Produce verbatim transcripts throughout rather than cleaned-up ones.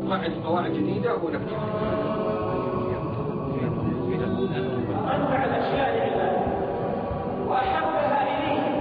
قواعد قواعد جديدة ونبدأ. أنفع الأشياء لله وأحبها إليه.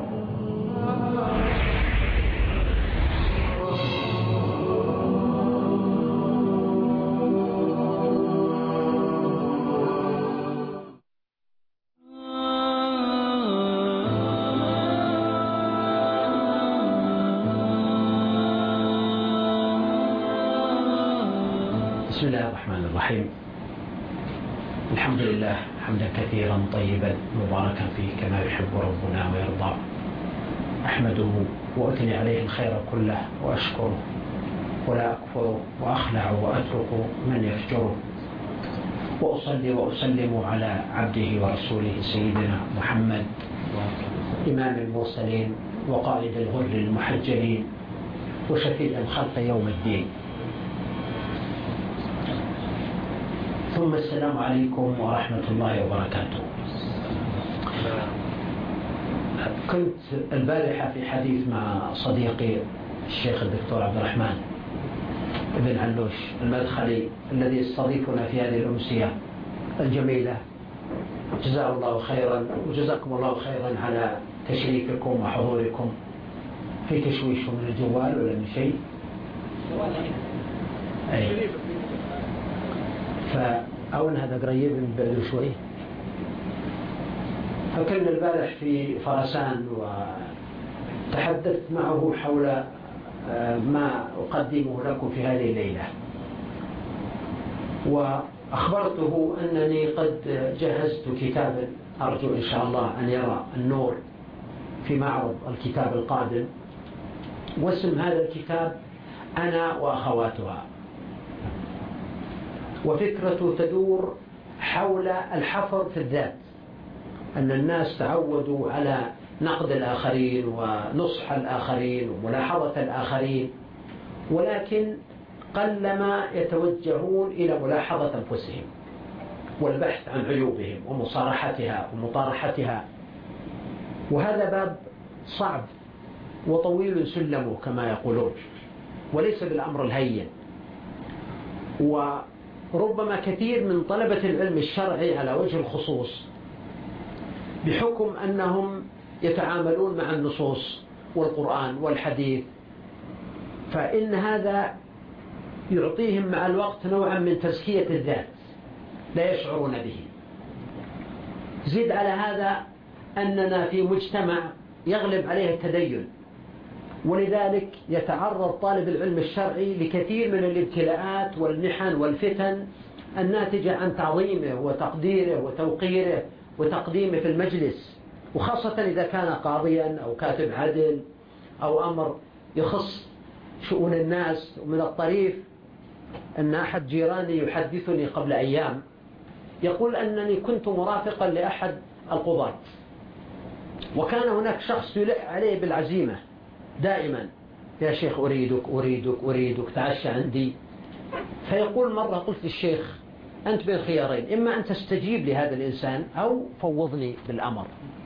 بسم الله الرحمن الرحيم. الحمد لله حمدا كثيرا طيبا مباركا فيه كما يحب ربنا ويرضى. أحمده وأثني عليه الخير كله وأشكره ولا أكفره وأخلع وأترك من يفجره، وأصلي وأسلم على عبده ورسوله سيدنا محمد إمام المرسلين وقائد الغر المحجلين وشفيع الخلق يوم الدين. ثم السلام عليكم ورحمة الله وبركاته. كنت البارحة في حديث مع صديقي الشيخ الدكتور عبد الرحمن بن علوش المدخلي الذي يستضيفنا في هذه الأمسية الجميلة، جزاه الله خيرا وجزاكم الله خيرا على تشريفكم وحضوركم. في تشويش من الجوال ولا من شيء؟ أي فأول هذا قريب من بعده شوي. فكنا البارح في فرسان وتحدثت معه حول ما أقدمه لكم في هذه الليلة، وأخبرته أنني قد جهزت كتابا أرجو إن شاء الله أن يرى النور في معرض الكتاب القادم، واسم هذا الكتاب أنا وأخواتها. وفكرته تدور حول الحفر في الذات، أن الناس تعودوا على نقد الآخرين ونصح الآخرين وملاحظة الآخرين، ولكن قلما يتوجهون إلى ملاحظة أنفسهم والبحث عن عيوبهم ومصارحتها ومطارحتها. وهذا باب صعب وطويل سلمه كما يقولون، وليس بالأمر الهين. وربما كثير من طلبة العلم الشرعي على وجه الخصوص بحكم أنهم يتعاملون مع النصوص والقرآن والحديث، فإن هذا يعطيهم مع الوقت نوعا من تزكية الذات لا يشعرون به. زد على هذا أننا في مجتمع يغلب عليه التدين، ولذلك يتعرض طالب العلم الشرعي لكثير من الابتلاءات والمحن والفتن الناتجة عن تعظيمه وتقديره وتوقيره وتقديمه في المجلس، وخاصة إذا كان قاضيا أو كاتب عدل أو أمر يخص شؤون الناس. ومن الطريف أن أحد جيراني يحدثني قبل أيام يقول أنني كنت مرافقا لأحد القضاة، وكان هناك شخص يلح عليه بالعزيمة دائما: يا شيخ أريدك أريدك أريدك تعشى عندي. فيقول مرة قلت للشيخ: أنت بين خيارين، إما أن تستجيب لهذا الإنسان أو فوضني بالأمر.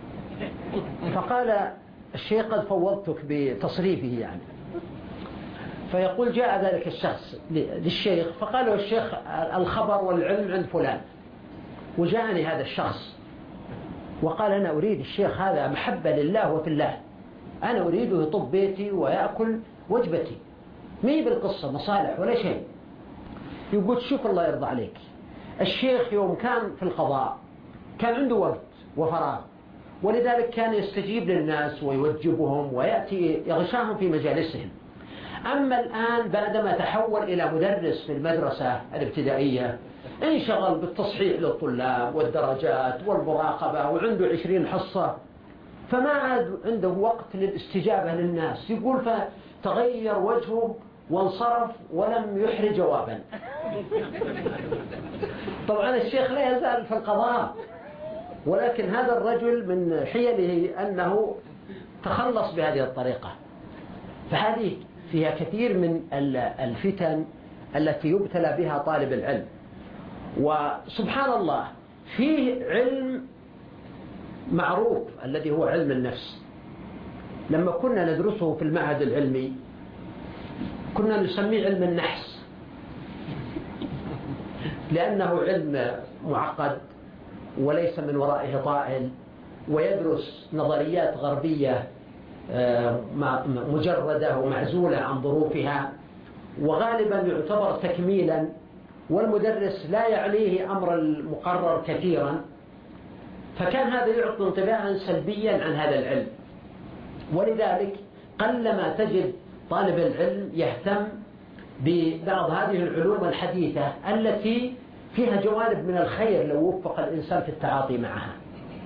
فقال الشيخ: قد فوضتك بتصريفه يعني. فيقول: جاء ذلك الشخص للشيخ فقال له الشيخ: الخبر والعلم عند فلان. وجاءني هذا الشخص وقال: أنا أريد الشيخ هذا محبة لله وفي الله، أنا أريده يطب بيتي ويأكل وجبتي، مي بالقصة مصالح ولا شيء. يقول: شوف الله يرضى عليك، الشيخ يوم كان في القضاء كان عنده وقت وفراغ، ولذلك كان يستجيب للناس ويوجبهم ويأتي يغشاهم في مجالسهم. أما الآن بعدما تحول إلى مدرس في المدرسة الابتدائية انشغل بالتصحيح للطلاب والدرجات والمراقبة وعنده عشرين حصة، فما عاد عنده وقت للاستجابة للناس. يقول: فتغير وجهه وانصرف ولم يحرج جوابا. طبعا الشيخ لا يزال في القضاء، ولكن هذا الرجل من حيله أنه تخلص بهذه الطريقة. فهذه فيها كثير من الفتن التي يبتلى بها طالب العلم. وسبحان الله فيه علم معروف الذي هو علم النفس. لما كنا ندرسه في المعهد العلمي كنا نسميه علم النحس، لأنه علم معقد وليس من ورائه طائل، ويدرس نظريات غربية مجردة ومعزولة عن ظروفها، وغالبا يعتبر تكميلا، والمدرس لا يعليه أمر المقرر كثيرا، فكان هذا يعطي انطباعا سلبيا عن هذا العلم. ولذلك قلما تجد طالب العلم يهتم ببعض هذه العلوم الحديثة التي فيها جوانب من الخير لو وفق الإنسان في التعاطي معها.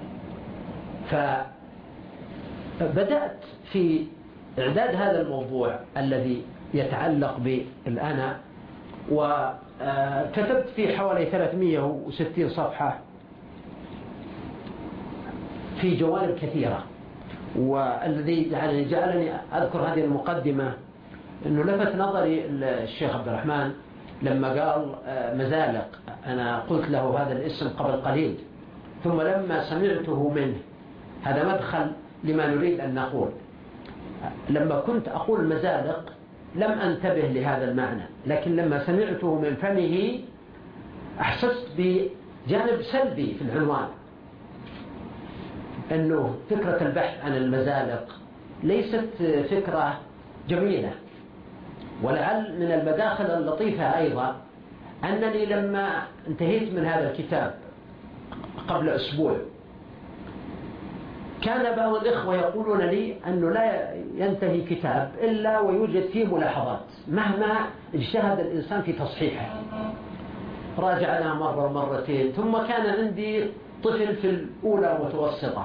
فبدأت في إعداد هذا الموضوع الذي يتعلق بالأنا، وكتبت في حوالي ثلاثمئة وستين صفحة في جوانب كثيرة. والذي يعني جعلني أذكر هذه المقدمة أنه لفت نظري الشيخ عبد الرحمن لما قال مزالق. أنا قلت له هذا الاسم قبل قليل، ثم لما سمعته منه، هذا مدخل لما نريد أن نقول، لما كنت أقول مزالق لم أنتبه لهذا المعنى، لكن لما سمعته من فمه أحسست بجانب سلبي في العنوان، أنه فكرة البحث عن المزالق ليست فكرة جميلة. ولعل من المداخل اللطيفة أيضا أنني لما انتهيت من هذا الكتاب قبل أسبوع، كان بعض الإخوة يقولون لي أنه لا ينتهي كتاب إلا ويوجد فيه ملاحظات مهما اجتهد الإنسان في تصحيحه. راجعنا مرة ومرتين، ثم كان عندي طفل في الأولى متوسطة،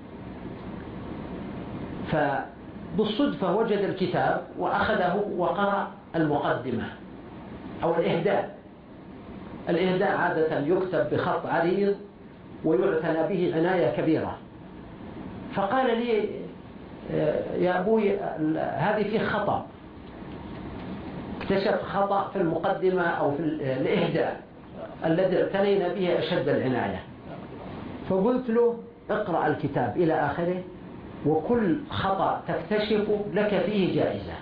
فبالصدفة وجد الكتاب وأخذه وقرأ المقدمة أو الإهداء. الإهداء عادة يكتب بخط عريض ويعتنى به عناية كبيرة، فقال لي يا أبوي هذه فيه خطأ، اكتشف خطأ في المقدمة أو في الإهداء الذي اعتنينا به أشد العناية. فقلت له اقرأ الكتاب إلى آخره، وكل خطأ تكتشفه لك فيه جائزة.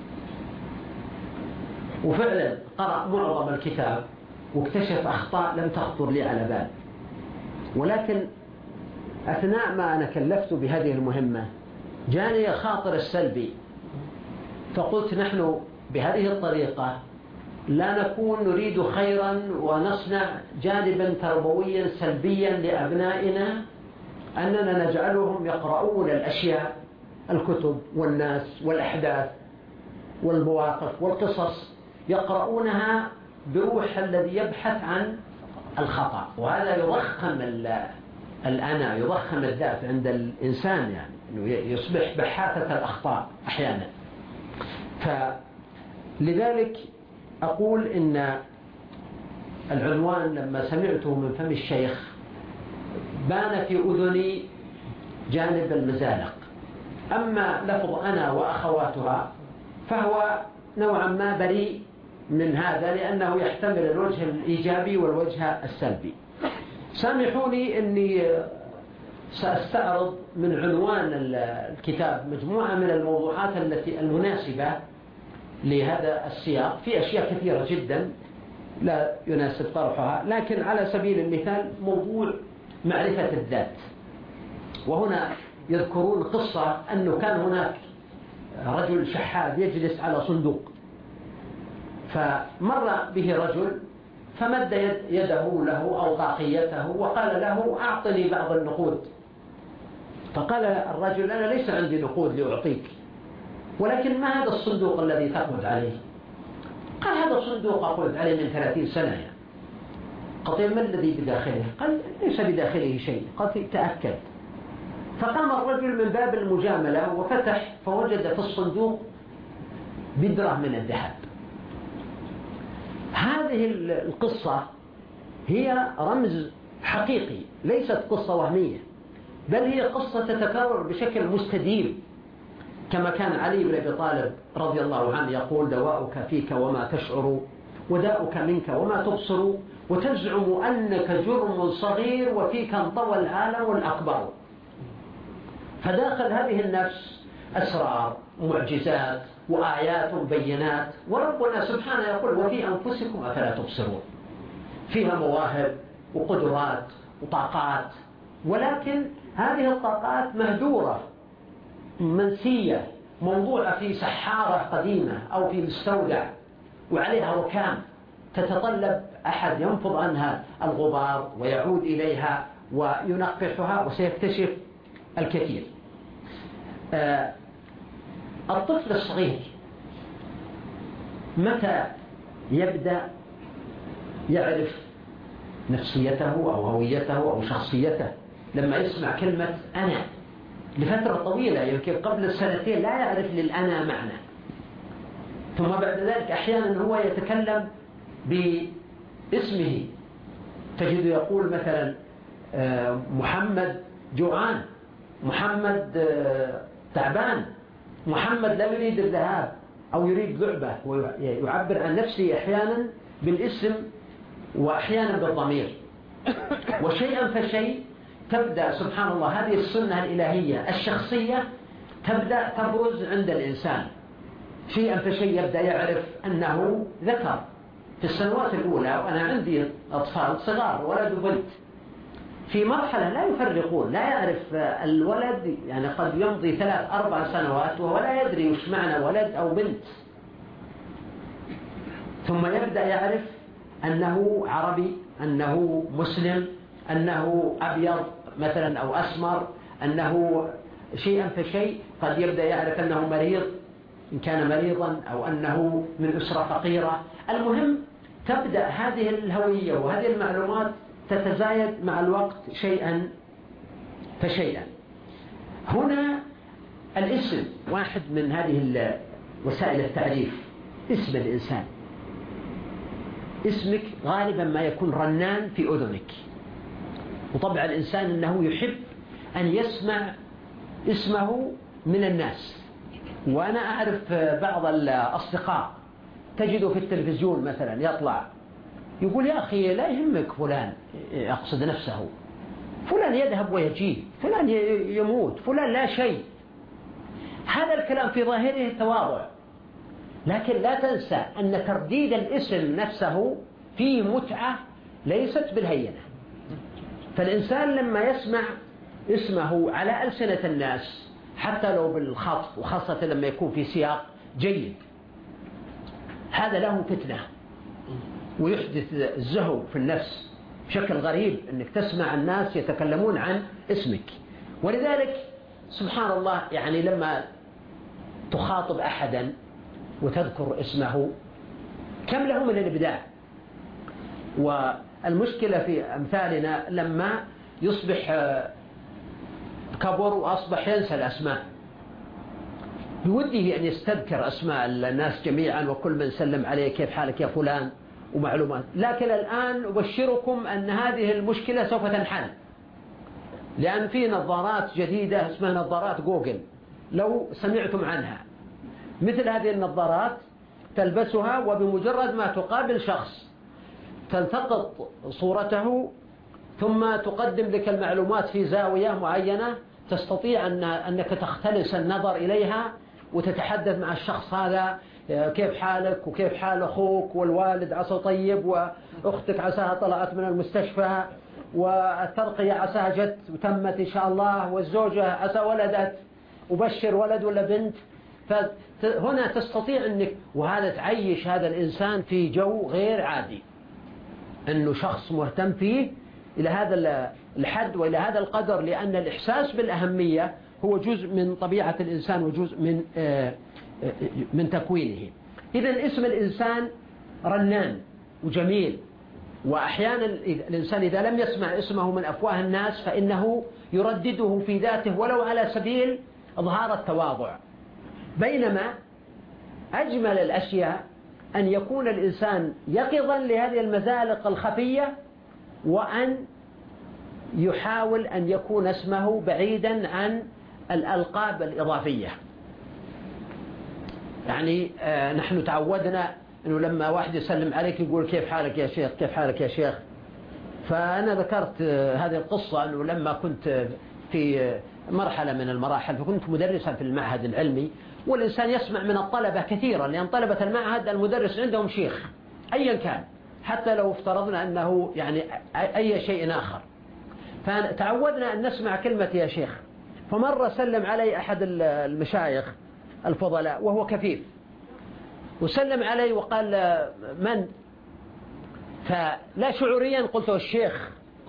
وفعلا قرأ معظم الكتاب واكتشف أخطاء لم تخطر لي على بال. ولكن أثناء ما أنا كلفت بهذه المهمة جاني خاطر السلبي، فقلت نحن بهذه الطريقة لا نكون نريد خيرا ونصنع جانبا تربويا سلبيا لأبنائنا، أننا نجعلهم يقرؤون الأشياء، الكتب والناس والأحداث والمواقف والقصص، يقرؤونها بروح الذي يبحث عن الخطأ. وهذا يضخم الأنا، يضخم الذات عند الإنسان، يعني أنه يصبح بحاثة الأخطاء أحيانا. فلذلك أقول إن العنوان لما سمعته من فم الشيخ بان في أذني جانب المزالق. أما لفظ أنا وأخواتها فهو نوعا ما بريء من هذا، لأنه يحتمل الوجه الإيجابي والوجه السلبي. سامحوني أني سأستعرض من عنوان الكتاب مجموعة من الموضوعات التي المناسبة لهذا السياق. في أشياء كثيرة جدا لا يناسب طرحها، لكن على سبيل المثال موضوع معرفة الذات. وهنا يذكرون قصة أنه كان هناك رجل شحاذ يجلس على صندوق، فمر به رجل فمد يده له أو طاقيته وقال له أعطني بعض النقود. فقال الرجل أنا ليس عندي نقود لأعطيك، ولكن ما هذا الصندوق الذي تقعد عليه؟ قال هذا الصندوق أقعد عليه من ثلاثين سنة. يعني قال ما الذي بداخله؟ قال ليس بداخله شيء. قال تأكد. فقام الرجل من باب المجاملة وفتح فوجد في الصندوق بدرة من الذهب. هذه القصة هي رمز حقيقي، ليست قصة وهمية، بل هي قصة تتكرر بشكل مستديم، كما كان علي بن أبي طالب رضي الله عنه يقول دواؤك فيك وما تشعر، وداؤك منك وما تبصر، وتزعم أنك جرم صغير وفيك انطوى العالم الأكبر. فداخل هذه النفس أسرار، معجزات، وآيات بينات، وربنا سبحانه يقول وفي أنفسكم أفلا تبصرون. فيها مواهب وقدرات وطاقات، ولكن هذه الطاقات مهدورة منسية موضوعة في سحارة قديمة أو في مستودع وعليها ركام تتطلب أحد ينفض عنها الغبار ويعود إليها وينقحها، وسيكتشف الكثير. آه الطفل الصغير متى يبدأ يعرف نفسيته أو هويته أو شخصيته؟ لما يسمع كلمة أنا لفترة طويلة، يمكن قبل السنتين لا يعرف للأنا معنى، ثم بعد ذلك أحيانا هو يتكلم باسمه، تجد يقول مثلا محمد جوعان، محمد تعبان، محمد لا يريد الذهاب أو يريد لعبة، ويعبر عن نفسه أحيانا بالاسم وأحيانا بالضمير. وشيئا فشيء تبدأ سبحان الله هذه السنة الإلهية الشخصية تبدأ تبرز عند الإنسان، شيئا فشيء يبدأ يعرف أنه ذكر. في السنوات الأولى وأنا عندي أطفال صغار ولد وبنت، في مرحلة لا يفرقون، لا يعرف الولد، يعني قد يمضي ثلاث أربع سنوات وهو لا يدري وش معنى ولد أو بنت، ثم يبدأ يعرف أنه عربي، أنه مسلم، أنه أبيض مثلا أو أسمر، أنه شيئا فشيء قد يبدأ يعرف أنه مريض إن كان مريضا، أو أنه من أسرة فقيرة. المهم تبدأ هذه الهوية وهذه المعلومات تتزايد مع الوقت شيئا فشيئا. هنا الاسم واحد من هذه وسائل التعريف. اسم الإنسان، اسمك غالبا ما يكون رنان في أذنك، وطبع الإنسان أنه يحب أن يسمع اسمه من الناس. وأنا أعرف بعض الأصدقاء تجده في التلفزيون مثلا يطلع يقول يا أخي لا يهمك فلان، يقصد نفسه، فلان يذهب ويجي، فلان يموت، فلان لا شيء. هذا الكلام في ظاهره تواضع، لكن لا تنسى أن ترديد الاسم نفسه فيه متعة ليست بالهينة. فالإنسان لما يسمع اسمه على ألسنة الناس حتى لو بالخطف، وخاصة لما يكون في سياق جيد، هذا له فتنة ويحدث الزهو في النفس بشكل غريب، أنك تسمع الناس يتكلمون عن اسمك. ولذلك سبحان الله يعني لما تخاطب أحدا وتذكر اسمه كم له من الإبداع. والمشكلة في أمثالنا لما يصبح كبر وأصبح ينسى الأسماء، بوده أن يستذكر أسماء الناس جميعا وكل من سلم عليه كيف حالك يا فلان ومعلومات. لكن الآن أبشركم أن هذه المشكلة سوف تنحل، لأن في نظارات جديدة اسمها نظارات جوجل، لو سمعتم عنها. مثل هذه النظارات تلبسها وبمجرد ما تقابل شخص تلتقط صورته ثم تقدم لك المعلومات في زاوية معينة، تستطيع أن أنك تختلس النظر إليها وتتحدث مع الشخص هذا كيف حالك وكيف حال أخوك، والوالد عسى طيب، وأختك عساها طلعت من المستشفى، والترقية عساها جت وتمت إن شاء الله، والزوجة عسى ولدت، وبشر ولد ولا بنت. فهنا تستطيع أنك وهذا تعيش هذا الإنسان في جو غير عادي، أنه شخص مهتم فيه إلى هذا الحد وإلى هذا القدر، لأن الإحساس بالأهمية هو جزء من طبيعة الإنسان وجزء من من تكوينه. إذن اسم الإنسان رنان وجميل، وأحيانا الإنسان إذا لم يسمع اسمه من أفواه الناس فإنه يردده في ذاته ولو على سبيل إظهار التواضع. بينما أجمل الأشياء أن يكون الإنسان يقظا لهذه المزالق الخفية، وأن يحاول أن يكون اسمه بعيدا عن الألقاب الإضافية. يعني آه نحن تعودنا أنه لما واحد يسلم عليك يقول كيف حالك يا شيخ، كيف حالك يا شيخ. فأنا ذكرت آه هذه القصة أنه لما كنت في آه مرحلة من المراحل، فكنت مدرسا في المعهد العلمي، والإنسان يسمع من الطلبة كثيرا، لأن طلبة المعهد المدرس عندهم شيخ أيا كان، حتى لو افترضنا أنه يعني أي شيء آخر. فتعودنا أن نسمع كلمة يا شيخ. فمرة سلم علي أحد المشايخ الفضلاء وهو كفيف، وسلم علي وقال من؟ فلا شعوريا قلت الشيخ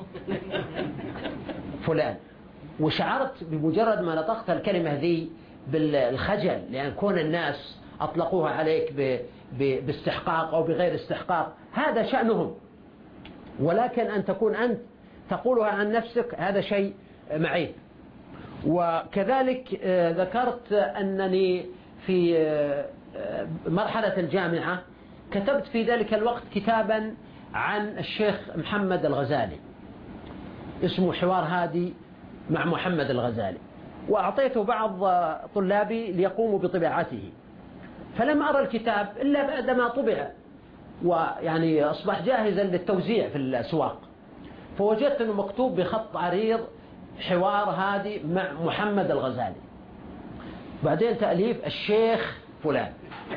فلان، وشعرت بمجرد ما نطقت الكلمة ذي بالخجل، لأن كون الناس أطلقوها عليك باستحقاق أو بغير استحقاق هذا شأنهم، ولكن أن تكون أنت تقولها عن نفسك هذا شيء معيب. وكذلك ذكرت أنني في مرحلة الجامعة كتبت في ذلك الوقت كتابا عن الشيخ محمد الغزالي اسمه حوار هادي مع محمد الغزالي، وأعطيته بعض طلابي ليقوموا بطباعته، فلم أرى الكتاب إلا بعدما طبع ويعني أصبح جاهزا للتوزيع في الأسواق، فوجدت أنه مكتوب بخط عريض حوار هادي مع محمد الغزالي، بعدين تأليف الشيخ فلان.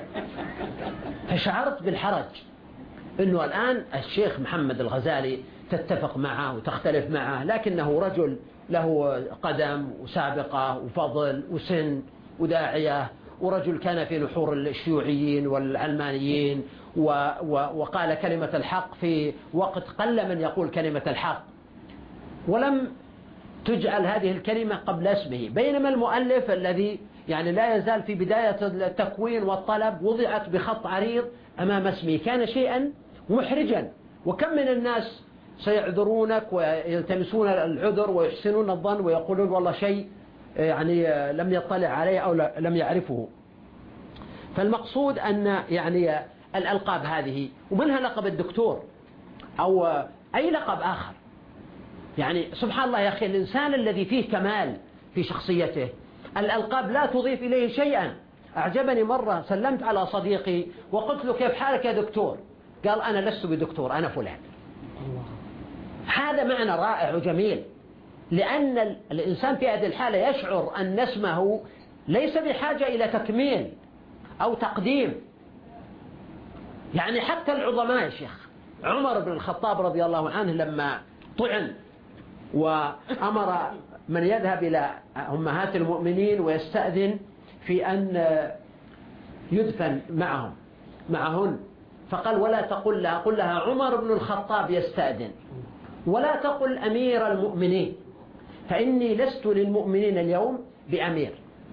فشعرت بالحرج أنه الآن الشيخ محمد الغزالي تتفق معه وتختلف معه، لكنه رجل له قدم وسابقة وفضل وسن وداعية، ورجل كان في نحور الشيوعيين والعلمانيين، وقال كلمة الحق في وقت قل من يقول كلمة الحق، ولم تجعل هذه الكلمة قبل اسمه، بينما المؤلف الذي يعني لا يزال في بداية التكوين والطلب وضعت بخط عريض أمام اسمه، كان شيئا محرجا. وكم من الناس سيعذرونك ويلتمسون العذر ويحسنون الظن ويقولون والله شيء يعني لم يطلع عليه أو لم يعرفه. فالمقصود أن يعني الألقاب هذه ومنها لقب الدكتور أو أي لقب آخر، يعني سبحان الله يا أخي الإنسان الذي فيه كمال في شخصيته الألقاب لا تضيف إليه شيئا. أعجبني مرة سلمت على صديقي وقلت له كيف حالك يا دكتور؟ قال أنا لست بدكتور أنا فلان. هذا معنى رائع وجميل، لأن الإنسان في هذه الحالة يشعر أن اسمه ليس بحاجة إلى تكميل أو تقديم. يعني حتى العظماء يا شيخ، عمر بن الخطاب رضي الله عنه لما طعن وأمر من يذهب إلى أمهات المؤمنين ويستأذن في أن يدفن معهم معهن، فقال ولا تقل لها، قل لها عمر بن الخطاب يستأذن، ولا تقل أمير المؤمنين فإني لست للمؤمنين اليوم بأمير.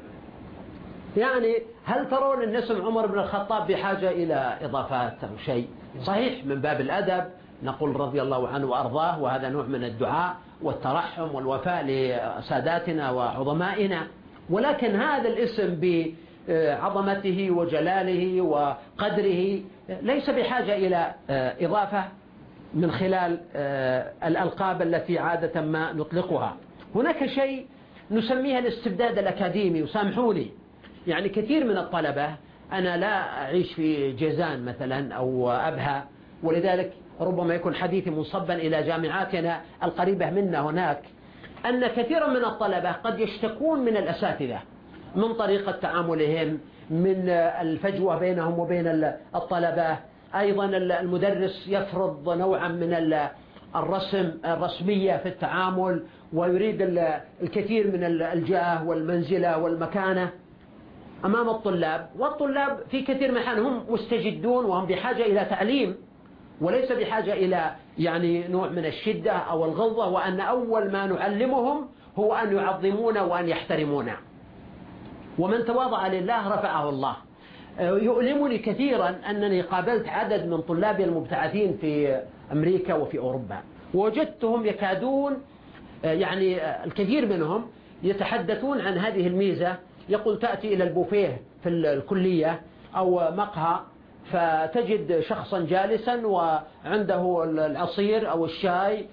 يعني هل ترون أن اسم عمر بن الخطاب بحاجة إلى إضافات أو شيء؟ صحيح من باب الأدب نقول رضي الله عنه وأرضاه، وهذا نوع من الدعاء والترحم والوفاء لساداتنا وعظمائنا، ولكن هذا الاسم بعظمته وجلاله وقدره ليس بحاجة إلى إضافة من خلال الألقاب التي عادة ما نطلقها. هناك شيء نسميها الاستبداد الأكاديمي، وسامحوني يعني كثير من الطلبة، أنا لا أعيش في جيزان مثلا أو أبها، ولذلك ربما يكون حديثي منصبا إلى جامعاتنا القريبة منا هناك، أن كثيرا من الطلبة قد يشتكون من الأساتذة من طريقة تعاملهم، من الفجوة بينهم وبين الطلبة، أيضا المدرس يفرض نوعا من الرسم الرسمية في التعامل ويريد الكثير من الجاه والمنزلة والمكانة أمام الطلاب، والطلاب في كثير من الأحيان هم مستجدون وهم بحاجة إلى تعليم وليس بحاجة إلى يعني نوع من الشدة أو الغلظة، وأن أول ما نعلمهم هو أن يعظمونا وأن يحترمونا، ومن تواضع لله رفعه الله. يؤلمني كثيرا أنني قابلت عدد من طلابي المبتعثين في أمريكا وفي أوروبا، ووجدتهم يكادون يعني الكثير منهم يتحدثون عن هذه الميزة. يقول تأتي إلى البوفيه في الكلية أو مقهى فتجد شخصا جالسا وعنده العصير أو الشاي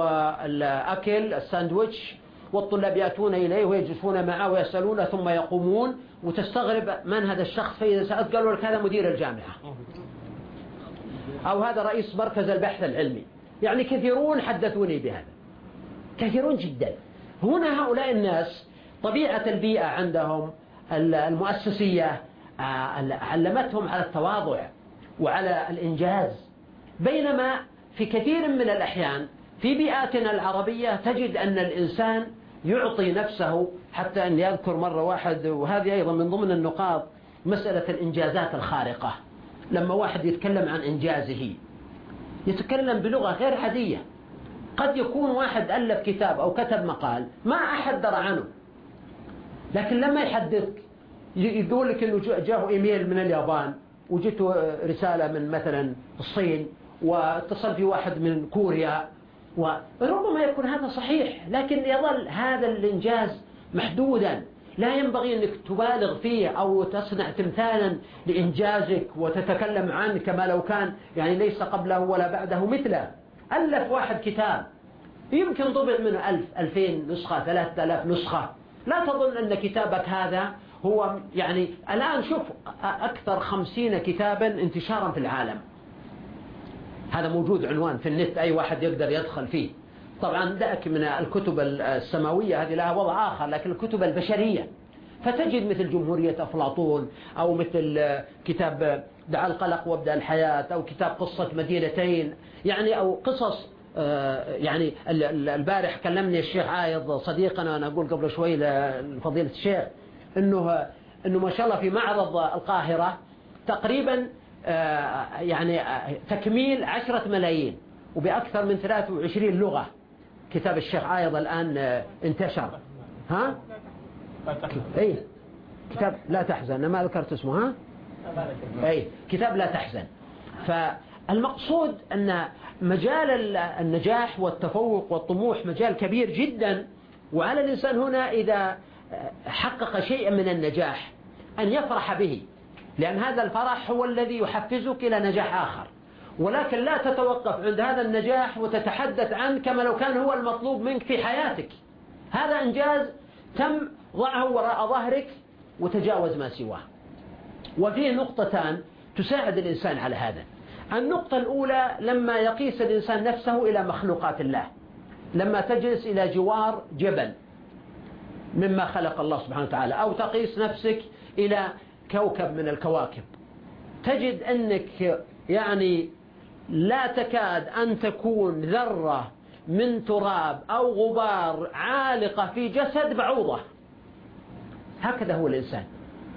والأكل الساندويتش، والطلاب يأتون إليه ويجلسون معه ويسألون ثم يقومون، وتستغرب من هذا الشخص، فإذا سألت قالوا لك هذا مدير الجامعة أو هذا رئيس مركز البحث العلمي. يعني كثيرون حدثوني بهذا، كثيرون جدا. هنا هؤلاء الناس طبيعة البيئة عندهم المؤسسية علمتهم على التواضع وعلى الإنجاز، بينما في كثير من الأحيان في بيئاتنا العربية تجد أن الإنسان يعطي نفسه، حتى أن يذكر مرة واحد، وهذه أيضا من ضمن النقاط، مسألة الإنجازات الخارقة. لما واحد يتكلم عن إنجازه يتكلم بلغة غير عادية. قد يكون واحد ألف كتاب أو كتب مقال ما أحد درى عنه، لكن لما يحدثك يقول لك أنه جاءه إيميل من اليابان، وجته رسالة من مثلا الصين، واتصل في واحد من كوريا، وربما يكون هذا صحيح، لكن يظل هذا الإنجاز محدودا. لا ينبغي أنك تبالغ فيه أو تصنع تمثالا لإنجازك وتتكلم عنه كما لو كان يعني ليس قبله ولا بعده مثله. ألف واحد كتاب يمكن طبع منه ألف ألفين نسخة ثلاثة آلاف نسخة. لا تظن أن كتابك هذا هو يعني الآن شوف أكثر خمسين كتابا انتشارا في العالم، هذا موجود عنوان في النت أي واحد يقدر يدخل فيه. طبعا دعك من الكتب السماوية هذه لها وضع آخر، لكن الكتب البشرية فتجد مثل جمهورية أفلاطون، أو مثل كتاب دع القلق وابدأ الحياة، أو كتاب قصة مدينتين، يعني أو قصص. يعني البارح كلمني الشيخ عايض صديقنا، أنا أقول قبل شوي لفضيلة الشيخ إنه إنه ما شاء الله في معرض القاهرة تقريبا يعني تكميل عشرة ملايين وبأكثر من ثلاثة وعشرين لغة. كتاب الشيخ عايض الآن انتشر. ها؟ أي كتاب لا تحزن، أنا ما ذكرت اسمه. ها؟ أي كتاب لا تحزن. فالمقصود أن مجال النجاح والتفوق والطموح مجال كبير جدا، وعلى الإنسان هنا إذا حقق شيئا من النجاح أن يفرح به، لأن هذا الفرح هو الذي يحفزك إلى نجاح آخر. ولكن لا تتوقف عند هذا النجاح وتتحدث عنه كما لو كان هو المطلوب منك في حياتك. هذا إنجاز تم ضعه وراء ظهرك وتجاوز ما سواه. وفيه نقطتان تساعد الإنسان على هذا. النقطة الأولى لما يقيس الإنسان نفسه إلى مخلوقات الله، لما تجلس إلى جوار جبل مما خلق الله سبحانه وتعالى، أو تقيس نفسك إلى كوكب من الكواكب، تجد أنك يعني لا تكاد أن تكون ذرة من تراب أو غبار عالقة في جسد بعوضة. هكذا هو الإنسان،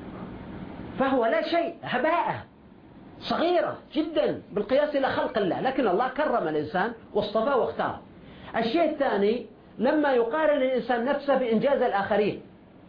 فهو لا شيء، هباء صغيرة جدا بالقياس إلى خلق الله، لكن الله كرم الإنسان واصطفى واختار. الشيء الثاني لما يقارن الإنسان نفسه بإنجاز الآخرين.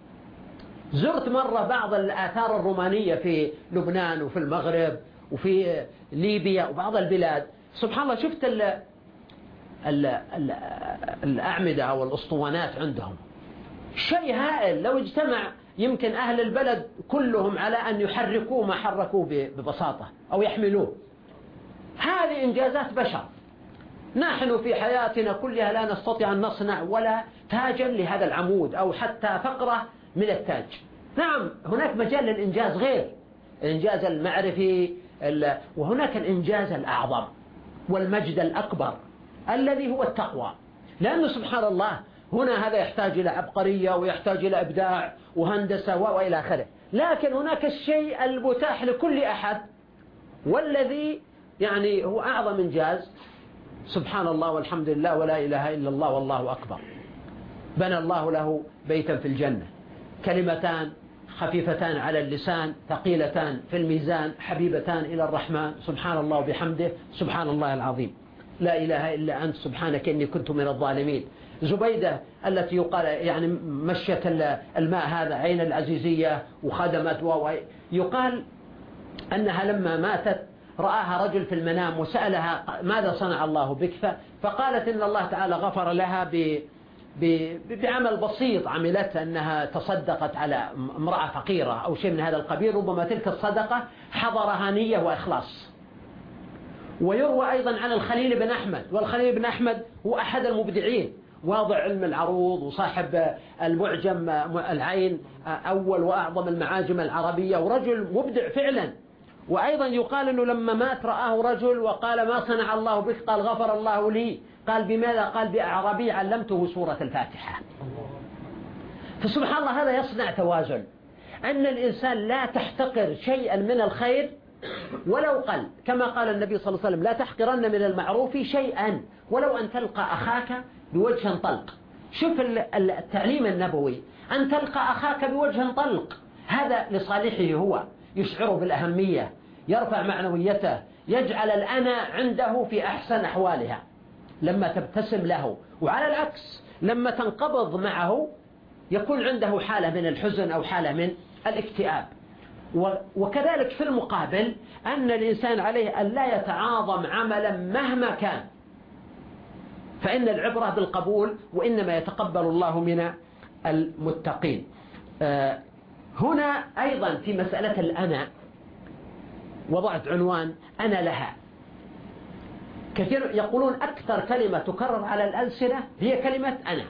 زرت مرة بعض الآثار الرومانية في لبنان وفي المغرب وفي ليبيا وبعض البلاد، سبحان الله شفت ال ال ال الأعمدة أو الأسطوانات عندهم شيء هائل. لو اجتمع يمكن أهل البلد كلهم على أن يحركوه ما حركوه ببساطة أو يحملوه. هذه إنجازات بشر. نحن في حياتنا كلها لا نستطيع أن نصنع ولا تاجا لهذا العمود أو حتى فقرة من التاج. نعم هناك مجال للإنجاز غير الإنجاز المعرفي، وهناك الإنجاز الأعظم والمجد الأكبر الذي هو التقوى. لأنه سبحان الله هنا هذا يحتاج إلى عبقرية ويحتاج إلى إبداع وهندسة وإلى آخره، لكن هناك الشيء المتاح لكل أحد والذي يعني هو أعظم إنجاز. سبحان الله والحمد لله ولا إله إلا الله والله أكبر. بنى الله له بيتا في الجنة، كلمتان خفيفتان على اللسان ثقيلتان في الميزان حبيبتان إلى الرحمن، سبحان الله وبحمده سبحان الله العظيم، لا إله إلا أنت سبحانك إني كنت من الظالمين. زبيدة التي يقال يعني مشت الماء هذا عين العزيزية وخدمت، ويقال أنها لما ماتت رآها رجل في المنام وسألها ماذا صنع الله بك، فقالت إن الله تعالى غفر لها ب بعمل بسيط عملته، أنها تصدقت على امرأة فقيرة أو شيء من هذا القبيل، ربما تلك الصدقة حضرها نية وإخلاص. ويروى أيضا عن الخليل بن أحمد، والخليل بن أحمد هو أحد المبدعين، واضع علم العروض وصاحب المعجم العين أول وأعظم المعاجم العربية، ورجل مبدع فعلا. وأيضا يقال أنه لما مات رآه رجل وقال ما صنع الله بك؟ قال غفر الله لي. قال بماذا؟ قال بأعرابي علمته سورة الفاتحة. فسبحان الله هذا يصنع توازن، أن الإنسان لا تحتقر شيئا من الخير ولو قل، كما قال النبي صلى الله عليه وسلم: لا تحقرن من المعروف شيئا ولو أن تلقى أخاك بوجه طلق. شوف التعليم النبوي، أن تلقى أخاك بوجه طلق، هذا لصالحه هو، يشعره بالأهمية، يرفع معنويته، يجعل الأنا عنده في أحسن أحوالها لما تبتسم له. وعلى العكس لما تنقبض معه يكون عنده حالة من الحزن أو حالة من الاكتئاب. وكذلك في المقابل أن الإنسان عليه أن لا يتعاظم عملا مهما كان، فإن العبرة بالقبول، وإنما يتقبل الله من المتقين. هنا أيضا في مسألة الأنا وضعت عنوان: أنا لها. كثير يقولون أكثر كلمة تكرر على الألسنة هي كلمة أنا،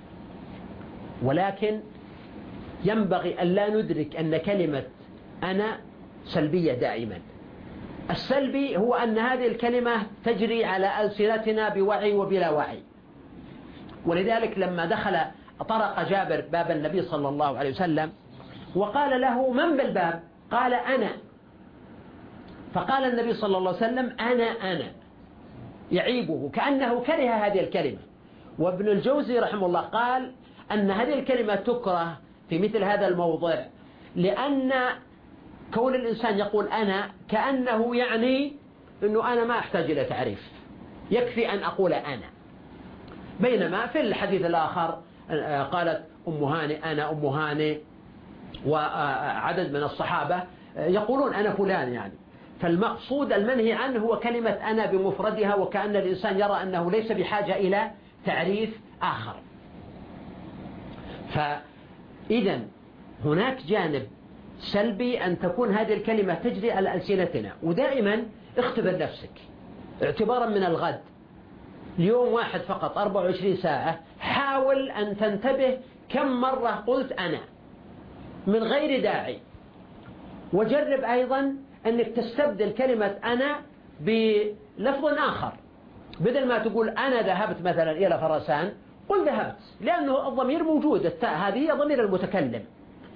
ولكن ينبغي أن لا ندرك أن كلمة أنا سلبية دائما. السلبي هو أن هذه الكلمة تجري على ألسنتنا بوعي وبلا وعي. ولذلك لما دخل طرق جابر باب النبي صلى الله عليه وسلم وقال له: من بالباب؟ قال: أنا. فقال النبي صلى الله عليه وسلم: أنا أنا، يعيبه كأنه كره هذه الكلمة. وابن الجوزي رحمه الله قال أن هذه الكلمة تكره في مثل هذا الموضع، لأن كون الإنسان يقول أنا كأنه يعني أنه أنا ما أحتاج إلى تعريف، يكفي أن أقول أنا. بينما في الحديث الآخر قالت أم هاني: أنا أم هاني، وعدد من الصحابة يقولون أنا فلان يعني. فالمقصود المنهي عنه هو كلمة أنا بمفردها، وكأن الإنسان يرى أنه ليس بحاجة إلى تعريف آخر. فإذا هناك جانب سلبي أن تكون هذه الكلمة تجري على ألسنتنا. ودائما اختبر نفسك اعتبارا من الغد، اليوم واحد فقط أربعة وعشرين ساعة، حاول أن تنتبه كم مرة قلت أنا من غير داعي. وجرب أيضا أنك تستبدل كلمة أنا بلفظ آخر، بدل ما تقول أنا ذهبت مثلا إلى فرسان قل ذهبت، لأنه الضمير موجود، التاء هذه ضمير المتكلم.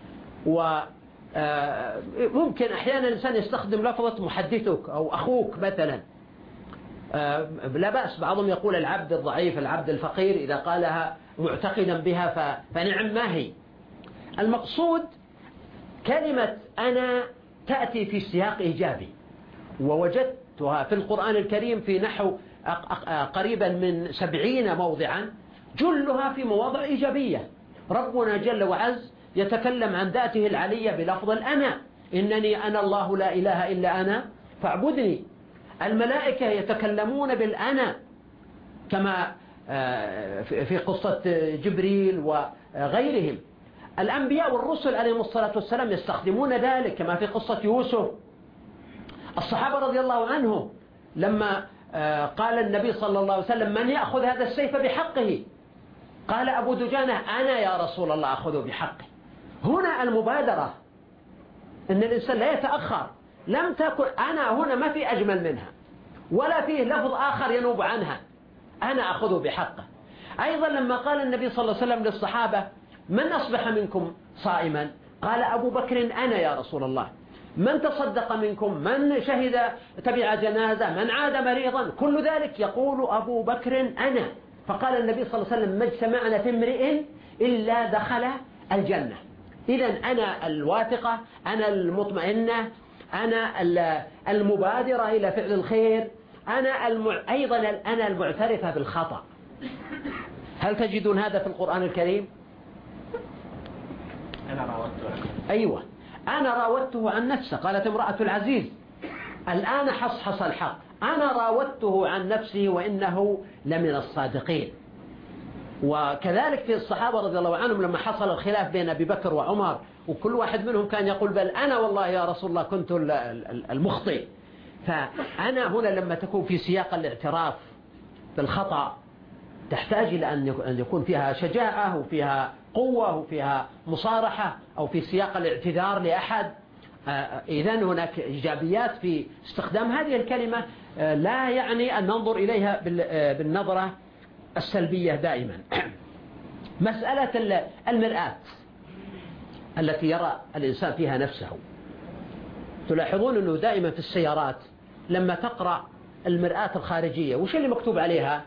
وممكن أحيانا الإنسان يستخدم لفظة محدثك أو أخوك مثلا، لا بأس. بعضهم يقول العبد الضعيف، العبد الفقير، إذا قالها معتقدا بها فنعم ما هي. المقصود كلمة أنا تأتي في سياق إيجابي، ووجدتها في القرآن الكريم في نحو قريبا من سبعين موضعا، جلها في مواضع إيجابية. ربنا جل وعز يتكلم عن ذاته العلية بلفظ الأنا: إنني أنا الله لا إله إلا أنا فاعبدني. الملائكة يتكلمون بالأنا، كما في قصة جبريل وغيرهم. الأنبياء والرسل عليهم الصلاة والسلام يستخدمون ذلك، كما في قصة يوسف. الصحابة رضي الله عنهم لما قال النبي صلى الله عليه وسلم: من يأخذ هذا السيف بحقه؟ قال أبو دجانة: أنا يا رسول الله أخذه بحقه. هنا المبادرة، أن الإنسان لا يتأخر. لم تكن أنا هنا ما في أجمل منها، ولا فيه لفظ آخر ينوب عنها، أنا أخذه بحقه. أيضا لما قال النبي صلى الله عليه وسلم للصحابة: من أصبح منكم صائما؟ قال أبو بكر: أنا يا رسول الله. من تصدق منكم؟ من شهد تبع جنازة؟ من عاد مريضا؟ كل ذلك يقول أبو بكر: أنا. فقال النبي صلى الله عليه وسلم: ما اجتمعنا في امرئ إلا دخل الجنة. إذن أنا الواثقة، أنا المطمئنة، أنا المبادرة إلى فعل الخير، أنا المع... أيضا أنا المعترفة بالخطأ. هل تجدون هذا في القرآن الكريم؟ أنا راودته. أيوة، أنا راودته عن نفسه. قالت امرأة العزيز: الآن حصحص الحق، أنا راودته عن نفسه وإنه لمن الصادقين. وكذلك في الصحابة رضي الله عنهم لما حصل الخلاف بين أبي بكر وعمر، وكل واحد منهم كان يقول: بل أنا والله يا رسول الله كنت المخطئ. فأنا هنا لما تكون في سياق الاعتراف بالخطأ تحتاج إلى أن يكون فيها شجاعة وفيها قوة وفيها مصارحة، أو في سياق الاعتذار لأحد. إذن هناك إيجابيات في استخدام هذه الكلمة، لا يعني أن ننظر إليها بالنظرة السلبية دائما. مسألة المرآة التي يرى الإنسان فيها نفسه، تلاحظون أنه دائما في السيارات لما تقرأ المرآة الخارجية وش اللي مكتوب عليها؟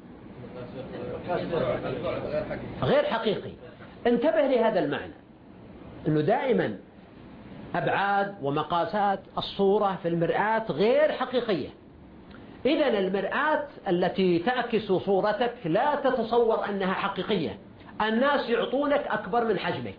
غير حقيقي. انتبه لهذا المعنى، أنه دائما أبعاد ومقاسات الصورة في المرآة غير حقيقية. إذن المرآة التي تعكس صورتك لا تتصور أنها حقيقية. الناس يعطونك أكبر من حجمك،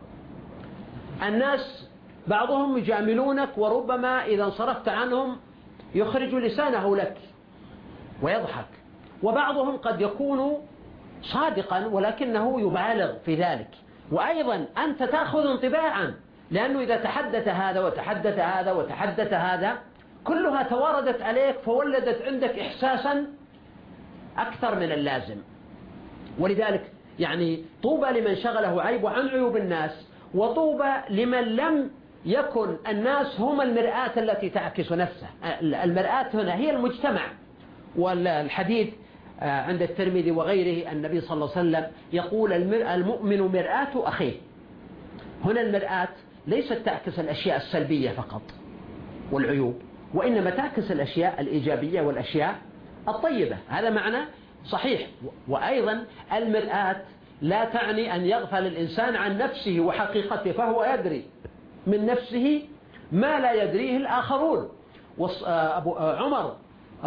الناس بعضهم يجاملونك، وربما إذا انصرفت عنهم يخرج لسانه لك ويضحك، وبعضهم قد يكون صادقا ولكنه يبالغ في ذلك. وأيضا أنت تأخذ انطباعا، لأنه إذا تحدث هذا وتحدث هذا وتحدث هذا كلها تواردت عليك فولدت عندك إحساسا أكثر من اللازم. ولذلك يعني طوبى لمن شغله عيب عن عيوب الناس، وطوبى لمن لم يكن الناس هم المرآة التي تعكس نفسه. المرآة هنا هي المجتمع. والحديث عند الترمذي وغيره النبي صلى الله عليه وسلم يقول المؤمن مرآة أخيه. هنا المرآة ليست تعكس الأشياء السلبية فقط والعيوب، وإنما تعكس الأشياء الإيجابية والأشياء الطيبة. هذا معنى صحيح. وأيضا المرآة لا تعني أن يغفل الإنسان عن نفسه وحقيقته، فهو يدري من نفسه ما لا يدريه الآخرون. أبو عمر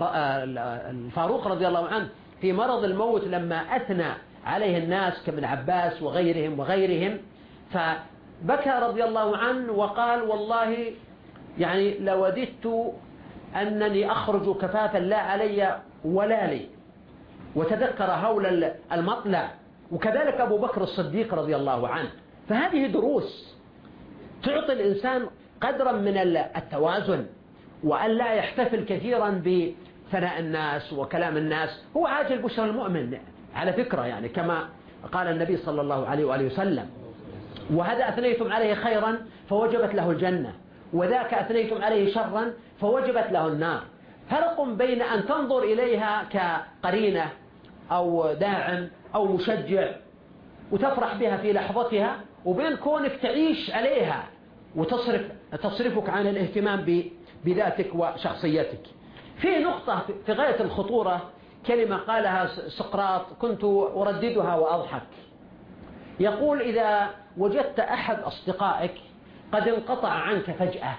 الفاروق رضي الله عنه في مرض الموت لما أثنى عليه الناس كابن عباس وغيرهم وغيرهم، فبكى رضي الله عنه وقال والله يعني لوددت أنني أخرج كفافا لا علي ولا لي، وتذكر هول المطلع. وكذلك أبو بكر الصديق رضي الله عنه. فهذه دروس تعطي الإنسان قدرا من التوازن، وأن لا يحتفل كثيرا بثناء الناس وكلام الناس. هو عاجل بشر المؤمن على فكرة، يعني كما قال النبي صلى الله عليه وآله وسلم: وهذا أثنيتم عليه خيرا فوجبت له الجنة، وذاك أثنيتم عليه شرا فوجبت له النار. فرق بين أن تنظر إليها كقرينة أو داعم أو مشجع وتفرح بها في لحظتها، وبين كونك تعيش عليها وتصرف تصرفك عن الاهتمام بذاتك وشخصيتك. في نقطة في غاية الخطورة، كلمة قالها سقراط كنت أرددها وأضحك. يقول: إذا وجدت أحد أصدقائك قد انقطع عنك فجأة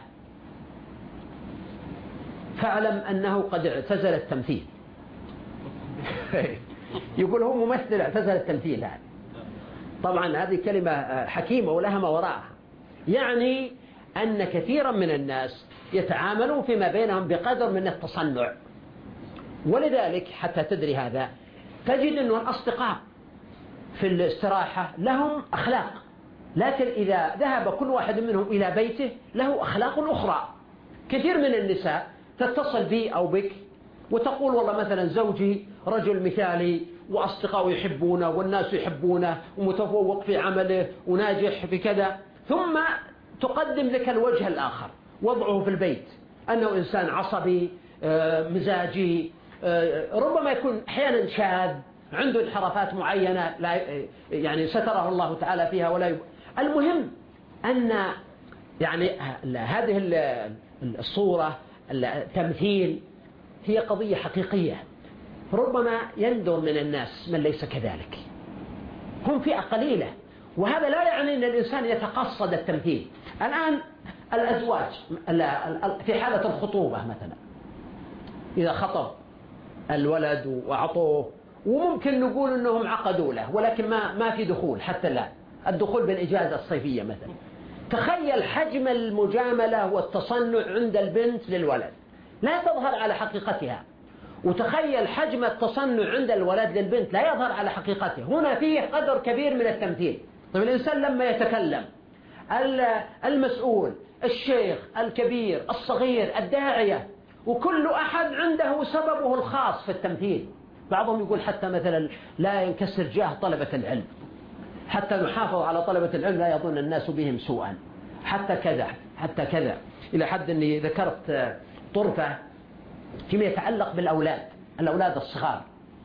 فاعلم أنه قد اعتزل التمثيل. يقول هو ممثل اعتزل التمثيل. هذا طبعا هذه كلمة حكيمة ولها ما وراءها، يعني أن كثيرا من الناس يتعاملون فيما بينهم بقدر من التصنع. ولذلك حتى تدري هذا تجد أن الأصدقاء في الاستراحة لهم أخلاق، لكن إذا ذهب كل واحد منهم إلى بيته له أخلاق أخرى. كثير من النساء تتصل بي أو بك وتقول والله مثلا زوجي رجل مثالي وأصدقائه يحبونه والناس يحبونه ومتفوق في عمله وناجح في كذا، ثم تقدم لك الوجه الآخر، وضعه في البيت أنه إنسان عصبي مزاجي، ربما يكون أحيانا شاذ، عنده انحرافات معينة لا يعني ستره الله تعالى فيها ولا يب... المهم أن يعني هذه الصورة التمثيل هي قضية حقيقية. ربما يندر من الناس من ليس كذلك، هم فئة قليلة، وهذا لا يعني أن الإنسان يتقصد التمثيل. الآن الأزواج في حالة الخطوبة مثلا، إذا خطب الولد وأعطوه، وممكن نقول أنهم عقدوا له ولكن ما ما في دخول حتى الآن، الدخول بالإجازة الصيفية مثلا. تخيل حجم المجاملة والتصنع عند البنت للولد لا تظهر على حقيقتها، وتخيل حجم التصنع عند الولد للبنت لا يظهر على حقيقته. هنا فيه قدر كبير من التمثيل. طيب الإنسان لما يتكلم، المسؤول، الشيخ، الكبير، الصغير، الداعية، وكل أحد عنده سببه الخاص في التمثيل. بعضهم يقول حتى مثلا لا ينكسر جاه طلبة العلم، حتى نحافظ على طلبة العلم لا يظن الناس بهم سوءا، حتى كذا حتى كذا، إلى حد أني ذكرت طرفة فيما يتعلق بالأولاد، الأولاد الصغار